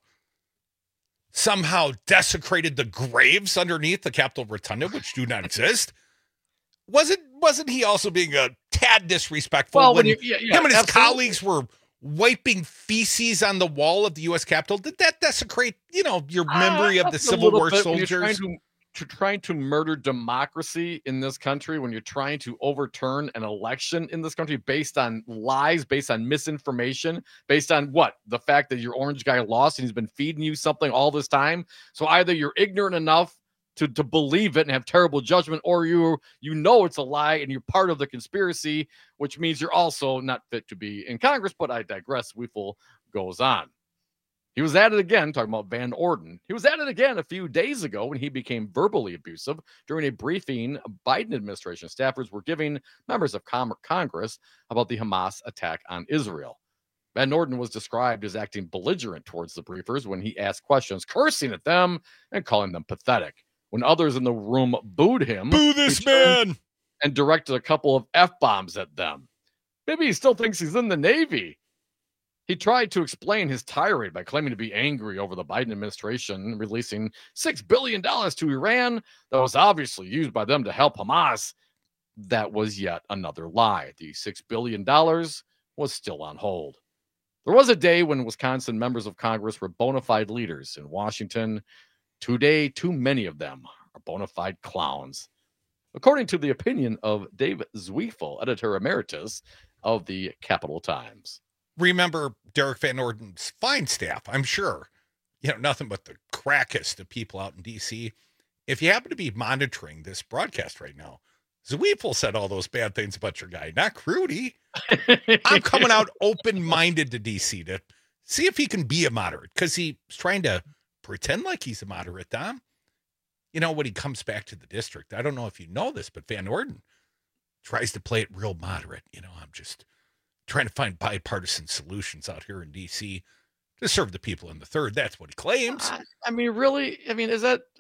somehow desecrated the graves underneath the Capitol Rotunda, which do not exist? Wasn't wasn't he also being a tad disrespectful well, when when you, yeah, yeah, him and his absolutely. colleagues were wiping feces on the wall of the U S Capitol? Did that desecrate, you know, your memory Uh, of the that's a Civil little War bit when you're soldiers? Trying to, to trying to murder democracy in this country, when you're trying to overturn an election in this country based on lies, based on misinformation, based on what? The fact that your orange guy lost and he's been feeding you something all this time. So either you're ignorant enough to, to believe it and have terrible judgment, or you you know it's a lie and you're part of the conspiracy, which means you're also not fit to be in Congress. But I digress. Weefel goes on. He was at it again, talking about Van Orden. He was at it again a few days ago when he became verbally abusive during a briefing Biden administration staffers were giving members of Com- Congress about the Hamas attack on Israel. Van Orden was described as acting belligerent towards the briefers when he asked questions, cursing at them and calling them pathetic. When others in the room booed him, boo this man, and directed a couple of F-bombs at them. Maybe he still thinks he's in the Navy. He tried to explain his tirade by claiming to be angry over the Biden administration releasing six billion dollars to Iran that was obviously used by them to help Hamas. That was yet another lie. The six billion dollars was still on hold. There was a day when Wisconsin members of Congress were bona fide leaders. In Washington, today, too many of them are bona fide clowns. According to the opinion of Dave Zwiefel, editor emeritus of the Capital Times. Remember Derek Van Orden's fine staff, I'm sure. You know, nothing but the crackest of people out in D C. If you happen to be monitoring this broadcast right now, Zwiefel said all those bad things about your guy, not Crudy. I'm coming out open-minded to D C to see if he can be a moderate, because he's trying to pretend like he's a moderate, Dom. You know, when he comes back to the district, I don't know if you know this, but Van Orden tries to play it real moderate. You know, I'm just trying to find bipartisan solutions out here in D C to serve the people in the third. That's what he claims. I, I mean, really? I mean, is that...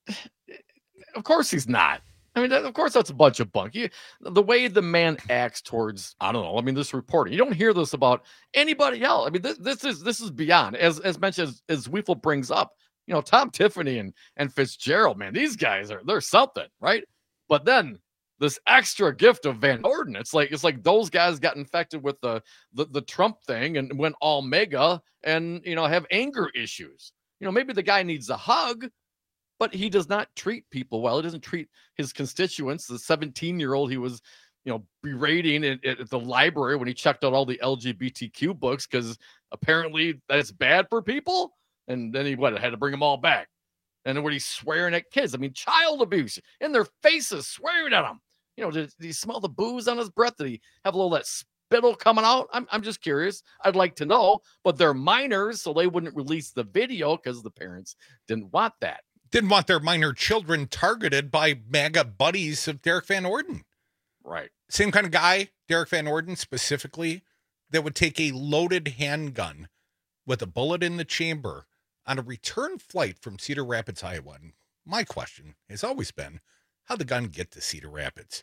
Of course he's not. I mean, of course that's a bunch of bunk. You, the way the man acts towards, I don't know, I mean, this reporting, you don't hear this about anybody else. I mean, this, this is this is beyond, as as mentioned, as, as Zwiefel brings up, you know, Tom Tiffany and, and Fitzgerald, man, these guys are, they're something, right? But then this extra gift of Van Orden, it's like, it's like those guys got infected with the, the, the Trump thing and went all mega and, you know, have anger issues. You know, maybe the guy needs a hug, but he does not treat people well. He doesn't treat his constituents. The seventeen-year-old he was, you know, berating at, at the library when he checked out all the L G B T Q books because apparently that's bad for people. And then he what, had to bring them all back. And then when he's swearing at kids, I mean, child abuse in their faces, swearing at them. You know, did, did he smell the booze on his breath? Did he have a little of that spittle coming out? I'm, I'm just curious. I'd like to know. But they're minors, so they wouldn't release the video because the parents didn't want that. Didn't want their minor children targeted by MAGA buddies of Derek Van Orden. Right. Same kind of guy, Derek Van Orden specifically, that would take a loaded handgun with a bullet in the chamber on a return flight from Cedar Rapids, Iowa. And my question has always been, how'd the gun get to Cedar Rapids?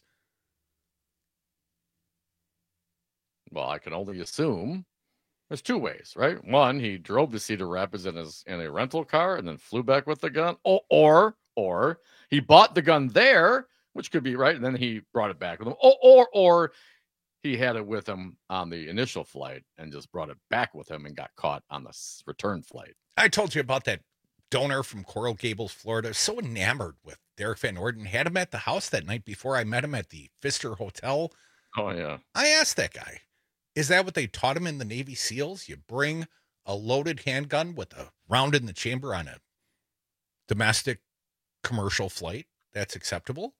Well, I can only assume there's two ways, right? One, he drove to Cedar Rapids in his in a rental car and then flew back with the gun. Or, or, or he bought the gun there, which could be right, and then he brought it back with him. Or, or, or he had it with him on the initial flight and just brought it back with him and got caught on the return flight. I told you about that donor from Coral Gables, Florida. So enamored with Derek Van Orden. Had him at the house that night before I met him at the Pfister Hotel. Oh, yeah. I asked that guy, is that what they taught him in the Navy SEALs? You bring a loaded handgun with a round in the chamber on a domestic commercial flight? That's acceptable?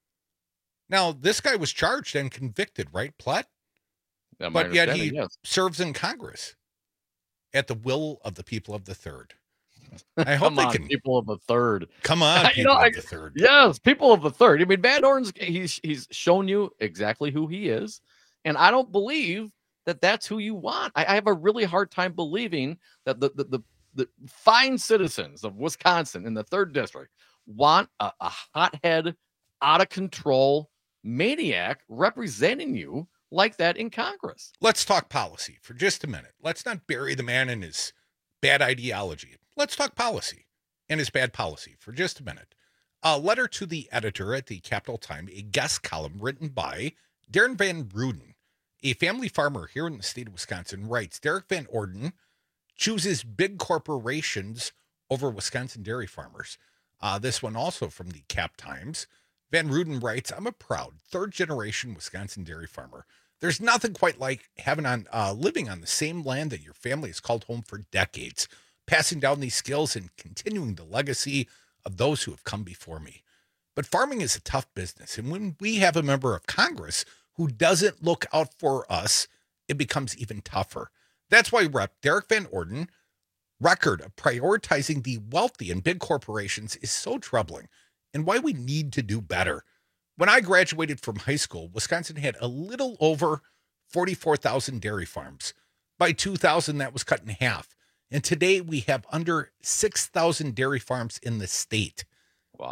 Now, this guy was charged and convicted, right, Platt? But yet he yes. serves in Congress at the will of the people of the third. I hope come they on, can. People of the third. Come on, people you know, of I, the third. Yes, people of the third. I mean, Van Orden's, he's, he's shown you exactly who he is. And I don't believe that that's who you want. I, I have a really hard time believing that the, the, the, the fine citizens of Wisconsin in the third district want a, a hothead, out of control maniac representing you like that in Congress. Let's talk policy for just a minute. Let's not bury the man in his bad ideology. Let's talk policy and his bad policy for just a minute. A letter to the editor at the Capital Times, a guest column written by Darren Van Ruden, a family farmer here in the state of Wisconsin, writes, Derek Van Orden chooses big corporations over Wisconsin dairy farmers. Uh, this one also from the Cap Times. Van Ruden writes, I'm a proud third-generation Wisconsin dairy farmer. There's nothing quite like having on uh, living on the same land that your family has called home for decades, passing down these skills and continuing the legacy of those who have come before me. But farming is a tough business, and when we have a member of Congress who doesn't look out for us, it becomes even tougher. That's why Rep Derek Van Orden record of prioritizing the wealthy and big corporations is so troubling, and why we need to do better. When I graduated from high school, Wisconsin had a little over forty-four thousand dairy farms. By two thousand, that was cut in half. And today we have under six thousand dairy farms in the state. Wow.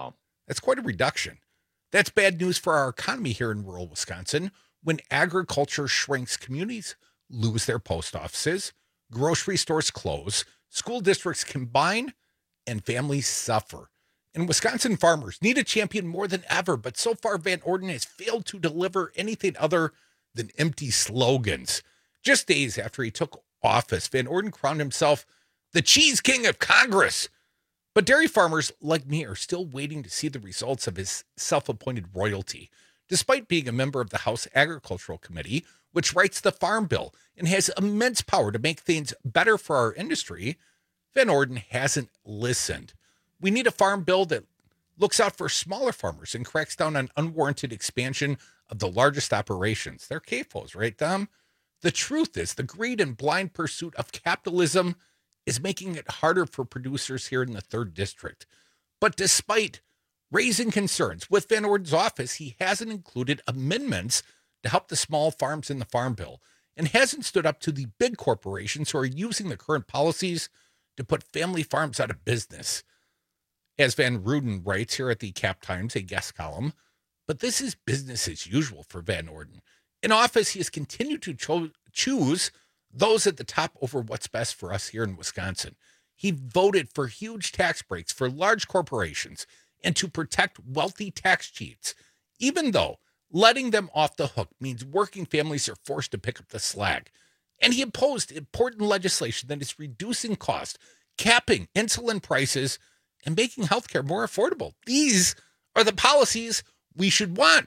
That's quite a reduction. That's bad news for our economy here in rural Wisconsin. When agriculture shrinks, communities lose their post offices, grocery stores close, school districts combine, and families suffer. And Wisconsin farmers need a champion more than ever, but so far Van Orden has failed to deliver anything other than empty slogans. Just days after he took office, Van Orden crowned himself the Cheese King of Congress. But dairy farmers like me are still waiting to see the results of his self-appointed royalty. Despite being a member of the House Agricultural Committee, which writes the Farm Bill and has immense power to make things better for our industry, Van Orden hasn't listened. We need a farm bill that looks out for smaller farmers and cracks down on unwarranted expansion of the largest operations. They're C A F Os, right, Dom? The truth is, the greed and blind pursuit of capitalism is making it harder for producers here in the third district. But despite raising concerns with Van Orden's office, he hasn't included amendments to help the small farms in the Farm Bill and hasn't stood up to the big corporations who are using the current policies to put family farms out of business. As Van Ruden writes here at the Cap Times, a guest column, but this is business as usual for Van Orden. In office, he has continued to cho- choose those at the top over what's best for us here in Wisconsin. He voted for huge tax breaks for large corporations and to protect wealthy tax cheats, even though letting them off the hook means working families are forced to pick up the slack. And he opposed important legislation that is reducing cost, capping insulin prices, and making healthcare more affordable. These are the policies we should want.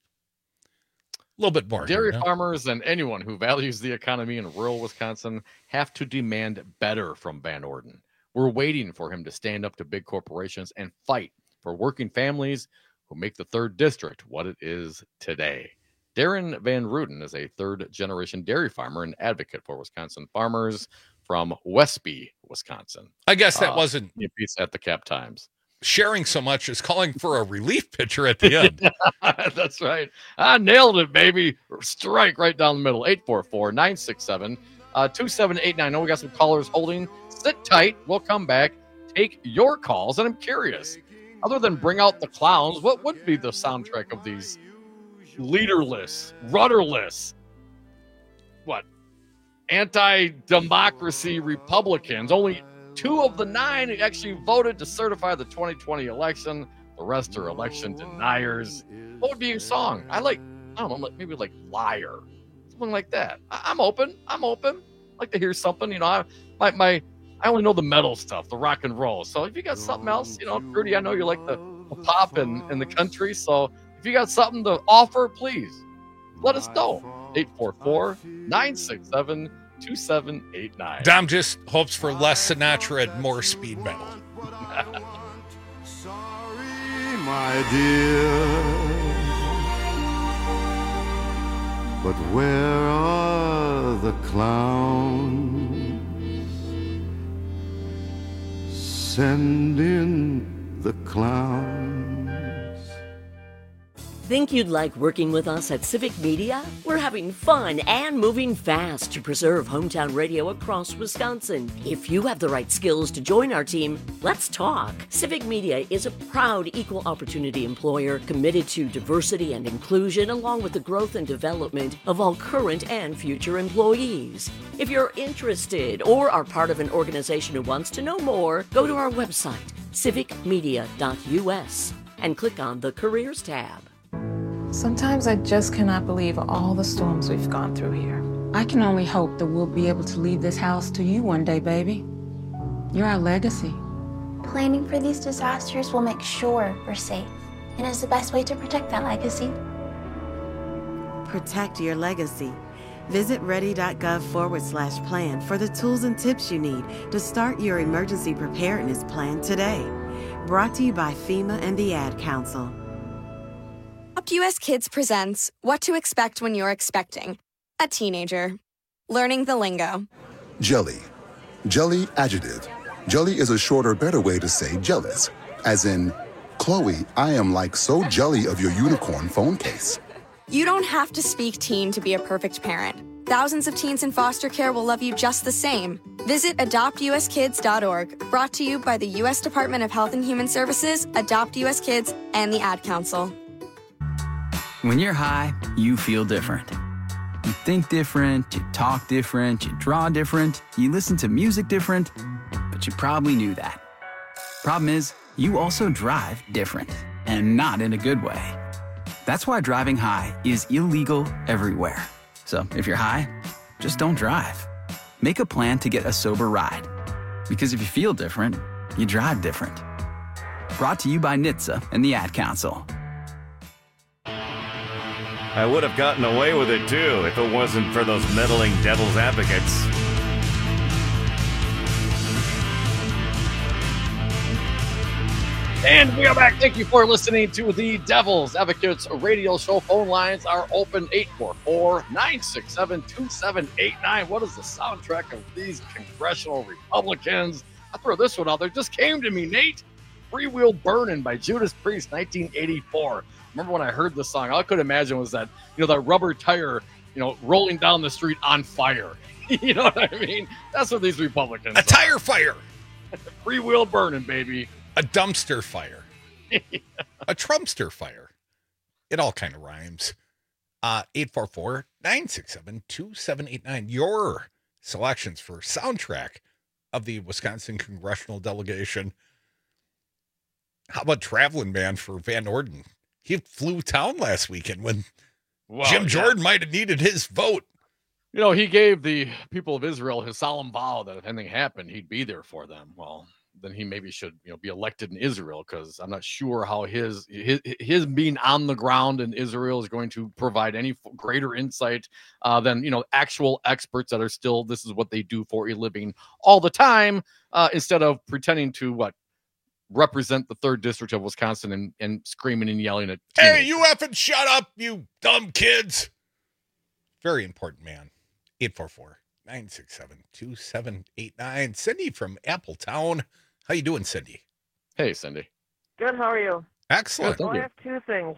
A little bit more. Dairy here, farmers and anyone who values the economy in rural Wisconsin have to demand better from Van Orden. We're waiting for him to stand up to big corporations and fight for working families who make the third district what it is today. Darren Van Ruden is a third-generation dairy farmer and advocate for Wisconsin farmers from Westby, Wisconsin. I guess that uh, wasn't a piece at the Cap Times. Sharing so much as calling for a relief pitcher at the end. That's right. I nailed it, baby. Strike right down the middle. eight four four, nine six seven, two seven eight nine. I know we got some callers holding. Sit tight. We'll come back. Take your calls. And I'm curious, other than Bring Out the Clowns, what would be the soundtrack of these leaderless, rudderless, what, anti-democracy Republicans? Only two of the nine actually voted to certify the twenty twenty election. The rest are election deniers. What would be a song? I like, I don't know, maybe like Liar. Something like that. I- I'm open. I'm open. I'd like to hear something. You know, I, my, my, I only know the metal stuff, the rock and roll. So if you got something else, you know, Rudy, I know you like the, the pop and, and the country. So if you got something to offer, please let us know. eight four four, nine six seven, two seven eight nine. Dom just hopes for less Sinatra and more speed metal. Sorry, my dear, but where are the clowns? Send in the clowns. Think you'd like working with us at Civic Media? We're having fun and moving fast to preserve hometown radio across Wisconsin. If you have the right skills to join our team, let's talk. Civic Media is a proud equal opportunity employer committed to diversity and inclusion, along with the growth and development of all current and future employees. If you're interested or are part of an organization who wants to know more, go to our website, civic media dot u s, and click on the Careers tab. Sometimes I just cannot believe all the storms we've gone through here. I can only hope that we'll be able to leave this house to you one day, baby. You're our legacy. Planning for these disasters will make sure we're safe, and is the best way to protect that legacy. Protect your legacy. Visit ready.gov forward slash plan for the tools and tips you need to start your emergency preparedness plan today. Brought to you by FEMA and the Ad Council. U S Kids presents What to Expect When You're Expecting a Teenager. Learning the lingo. Jelly. Jelly adjective. Jelly is a shorter, better way to say jealous. As in, Chloe, I am like so jelly of your unicorn phone case. You don't have to speak teen to be a perfect parent. Thousands of teens in foster care will love you just the same. Visit adopt u s kids dot org, brought to you by the U S Department of Health and Human Services, Adopt U S Kids, and the Ad Council. When you're high, you feel different. You think different, you talk different, you draw different, you listen to music different, but you probably knew that. Problem is, you also drive different, and not in a good way. That's why driving high is illegal everywhere. So if you're high, just don't drive. Make a plan to get a sober ride. Because if you feel different, you drive different. Brought to you by N H T S A and the Ad Council. I would have gotten away with it too if it wasn't for those meddling devil's advocates. And we are back. Thank you for listening to the Devil's Advocates radio show. Phone lines are open eight four four, nine six seven, two seven eight nine. What is the soundtrack of these congressional Republicans? I throw this one out there. Just came to me, Nate. Free Wheel Burnin' by Judas Priest, nineteen eighty-four. Remember when I heard this song? All I could imagine was that, you know, that rubber tire, you know, rolling down the street on fire. You know what I mean? That's what these Republicans A are. tire fire. Free Wheel Burnin', baby. A dumpster fire. A Trumpster fire. It all kind of rhymes. Uh, eight four four, nine six seven, two seven eight nine. Your selections for soundtrack of the Wisconsin congressional delegation. How about Traveling Man for Van Orden? He flew town last weekend when Well, Jim yeah. Jordan might have needed his vote. You know, he gave the people of Israel his solemn vow that if anything happened, he'd be there for them. Well, then he maybe should, you know, be elected in Israel, because I'm not sure how his, his his being on the ground in Israel is going to provide any greater insight uh, than, you know, actual experts that are still, this is what they do for a living all the time, uh, instead of pretending to what represent the third district of Wisconsin and, and screaming and yelling at Hey, you effing shut up, you dumb kids. Very important man. eight four four, nine six seven, two seven eight nine. Cindy from Appletown. How you doing, Cindy? Hey, Cindy. Good. How are you? Excellent. Well, I have two things.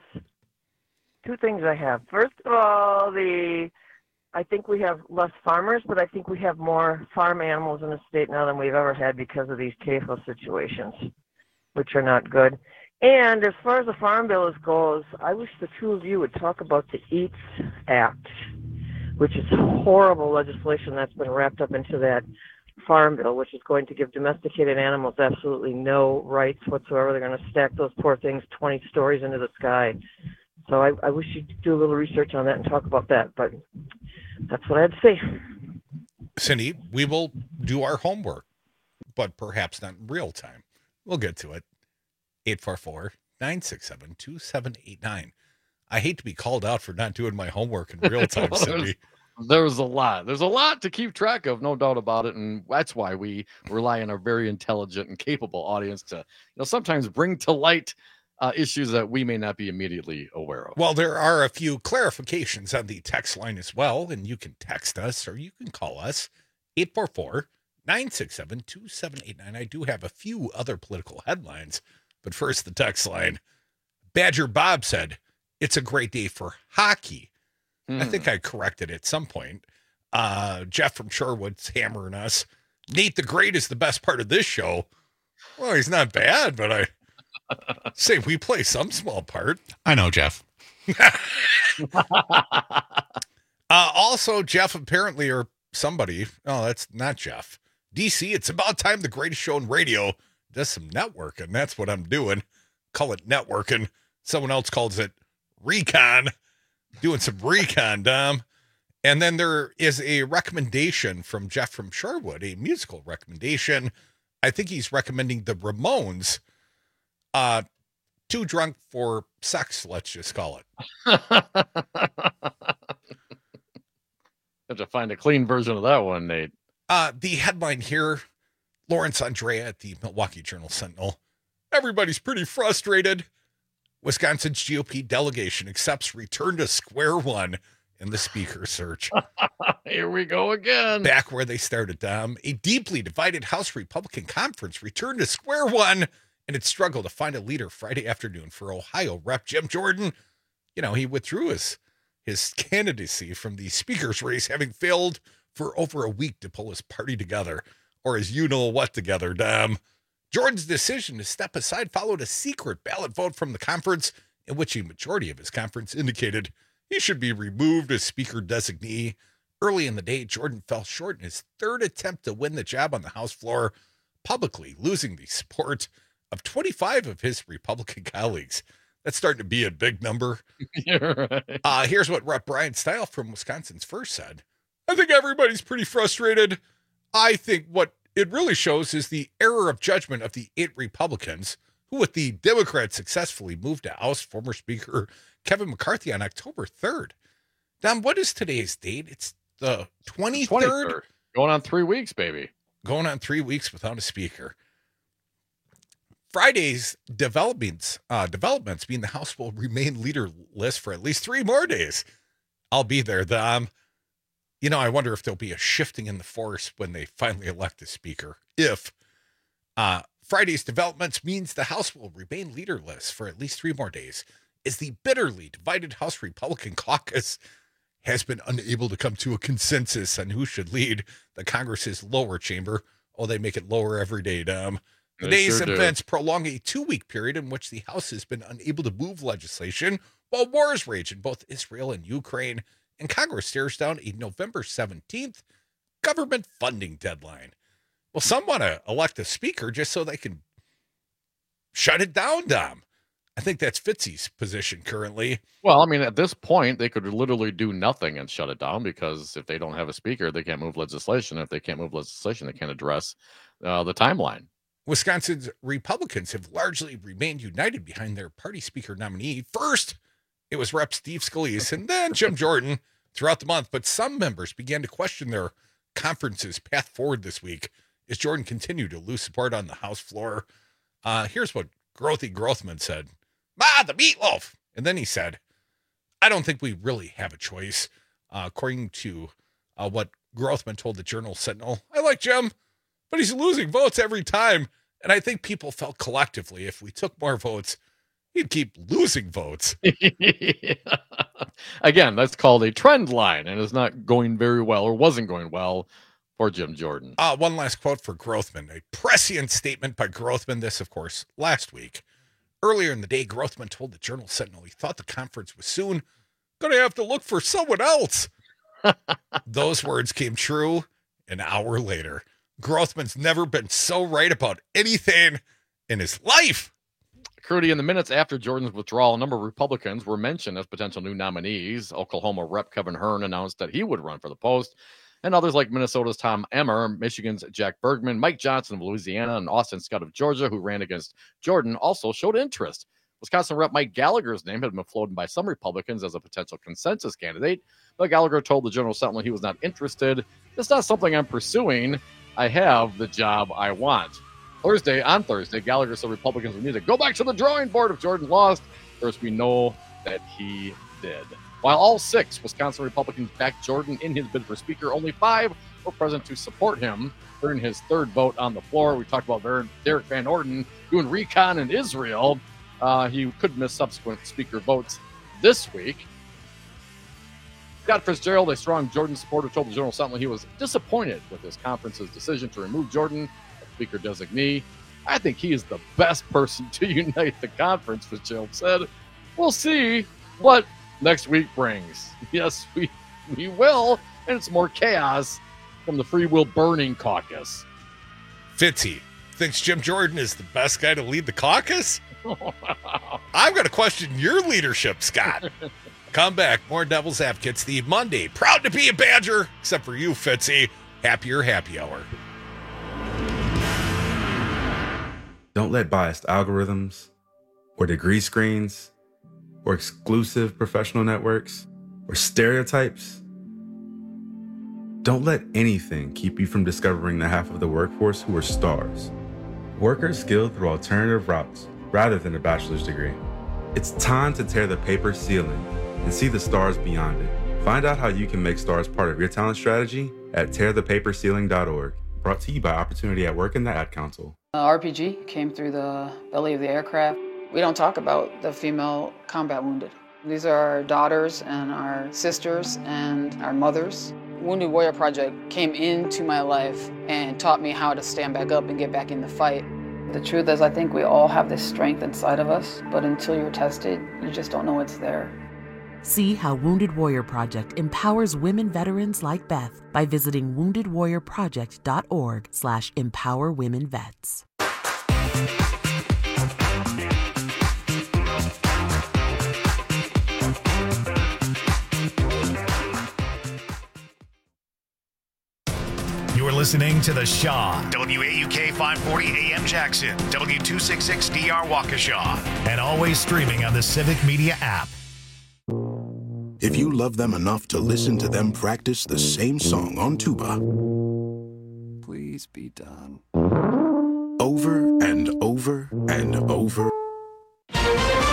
Two things I have. First of all, the I think we have less farmers, but I think we have more farm animals in the state now than we've ever had because of these T A F O situations, which are not good. And as far as the farm bill goes, I wish the two of you would talk about the EATS Act, which is horrible legislation that's been wrapped up into that farm bill, which is going to give domesticated animals absolutely no rights whatsoever. They're going to stack those poor things twenty stories into the sky. So I, I wish you'd do a little research on that and talk about that, but that's what I had to say. Cindy, we will do our homework, but perhaps not in real time. We'll get to it. eight four four, nine six seven, two seven eight nine. I hate to be called out for not doing my homework in real time, Well, Cindy. There's a lot. There's a lot to keep track of, no doubt about it. And that's why we rely on a very intelligent and capable audience to, you know, sometimes bring to light uh, issues that we may not be immediately aware of. Well, there are a few clarifications on the text line as well, and you can text us or you can call us, eight four four, nine six seven, two seven eight nine. I do have a few other political headlines, but first the text line. Badger Bob said, it's a great day for hockey. I think I corrected at some point. Uh, Jeff from Sherwood's hammering us. Nate the Great is the best part of this show. Well, he's not bad, but I say we play some small part. I know, Jeff. uh, also, Jeff apparently, or somebody, oh, that's not Jeff. D C, it's about time the greatest show in radio does some networking. That's what I'm doing. Call it networking. Someone else calls it recon. Doing some recon, Dom. And then there is a recommendation from Jeff from Sherwood, a musical recommendation. I think he's recommending the Ramones. Uh, too drunk for sex, let's just call it. Have to find a clean version of that one, Nate. Uh, the headline here, Lawrence Andrea at the Milwaukee Journal Sentinel. Everybody's pretty frustrated. Wisconsin's G O P delegation accepts return to square one in the speaker search. Here we go again. Back where they started, Dom. A deeply divided House Republican conference returned to square one, and it struggled to find a leader Friday afternoon for Ohio Rep Jim Jordan. You know, he withdrew his, his candidacy from the speaker's race, having failed for over a week to pull his party together, or his you-know-what together, damn. Jordan's decision to step aside followed a secret ballot vote from the conference in which a majority of his conference indicated he should be removed as speaker designee. Early in the day, Jordan fell short in his third attempt to win the job on the House floor, publicly losing the support of twenty-five of his Republican colleagues. That's starting to be a big number. You're right. Uh, here's what Representative Brian Stile from Wisconsin's first said. I think everybody's pretty frustrated. I think what it really shows is the error of judgment of the eight Republicans who, with the Democrats, successfully moved to oust former Speaker Kevin McCarthy on October third. Don, what is today's date? It's the twenty-third? twenty-third. Going on three weeks, baby. Going on three weeks without a speaker. Friday's developments, uh, developments mean the House will remain leaderless for at least three more days. I'll be there, Dom. You know, I wonder if there'll be a shifting in the force when they finally elect a speaker. If uh, Friday's developments means the House will remain leaderless for at least three more days, as the bitterly divided House Republican caucus has been unable to come to a consensus on who should lead the Congress's lower chamber. Oh, they make it lower every day, Dom. The They day's sure do. events prolong a two-week period in which the House has been unable to move legislation while wars rage in both Israel and Ukraine, and Congress stares down a November seventeenth government funding deadline. Well, some want to elect a speaker just so they can shut it down, Dom. I think that's Fitzy's position currently. Well, I mean, at this point, they could literally do nothing and shut it down, because if they don't have a speaker, they can't move legislation. If they can't move legislation, they can't address uh, the timeline. Wisconsin's Republicans have largely remained united behind their party speaker nominee. First, it was Representative Steve Scalise and then Jim Jordan throughout the month, but some members began to question their conference's path forward this week as Jordan continued to lose support on the House floor. Uh, here's what Growthy Grothman said. Ma, the meatloaf! And then he said, I don't think we really have a choice. Uh, according to uh, what Grothman told the Journal Sentinel, I like Jim, but he's losing votes every time. And I think people felt collectively if we took more votes, he'd keep losing votes. Again, that's called a trend line, and is not going very well, or wasn't going well, for Jim Jordan. Uh, one last quote for Grothman, a prescient statement by Grothman. This, of course, last week. Earlier in the day, Grothman told the Journal Sentinel he thought the conference was soon going to have to look for someone else. Those words came true an hour later. Grothman's never been so right about anything in his life. Crudy, in the minutes after Jordan's withdrawal, a number of Republicans were mentioned as potential new nominees. Oklahoma Representative Kevin Hern announced that he would run for the post, and others like Minnesota's Tom Emmer, Michigan's Jack Bergman, Mike Johnson of Louisiana, and Austin Scott of Georgia, who ran against Jordan, also showed interest. Wisconsin Representative Mike Gallagher's name had been floated by some Republicans as a potential consensus candidate, but Gallagher told the Journal Sentinel he was not interested. It's not something I'm pursuing. I have the job I want. Thursday, on Thursday, Gallagher said Republicans would need to go back to the drawing board if Jordan lost. Of course, we know that he did. While all six Wisconsin Republicans backed Jordan in his bid for Speaker, only five were present to support him during his third vote on the floor. We talked about Derek Van Orden doing recon in Israel. Uh, he could miss subsequent Speaker votes this week. Scott Fitzgerald, a strong Jordan supporter, told the Journal Sentinel he was disappointed with his conference's decision to remove Jordan as Speaker designee. I think he is the best person to unite the conference, Fitzgerald said. We'll see what next week brings. Yes, we we will, and it's more chaos from the Free Will Burning Caucus. Fitzy thinks Jim Jordan is the best guy to lead the caucus? I'm going to question your leadership, Scott. Come back, more Devil's Advocates, the Monday. Proud to be a Badger, except for you, Fitzy. Happier happy hour. Don't let biased algorithms or degree screens or exclusive professional networks or stereotypes. Don't let anything keep you from discovering the half of the workforce who are stars. Workers skilled through alternative routes rather than a bachelor's degree. It's time to tear the paper ceiling and see the stars beyond it. Find out how you can make stars part of your talent strategy at tear the paper ceiling dot org. Brought to you by Opportunity at Work and the Ad Council. Uh, R P G came through the belly of the aircraft. We don't talk about the female combat wounded. These are our daughters and our sisters and our mothers. Wounded Warrior Project came into my life and taught me how to stand back up and get back in the fight. The truth is, I think we all have this strength inside of us, but until you're tested, you just don't know it's there. See how Wounded Warrior Project empowers women veterans like Beth by visiting wounded warrior project dot org slash empower women vets. You're listening to The Shaw, W A U K five forty A M Jackson, W two sixty-six D R Waukesha, and always streaming on the Civic Media app. If you love them enough to listen to them practice the same song on tuba, please be done. Over and over and over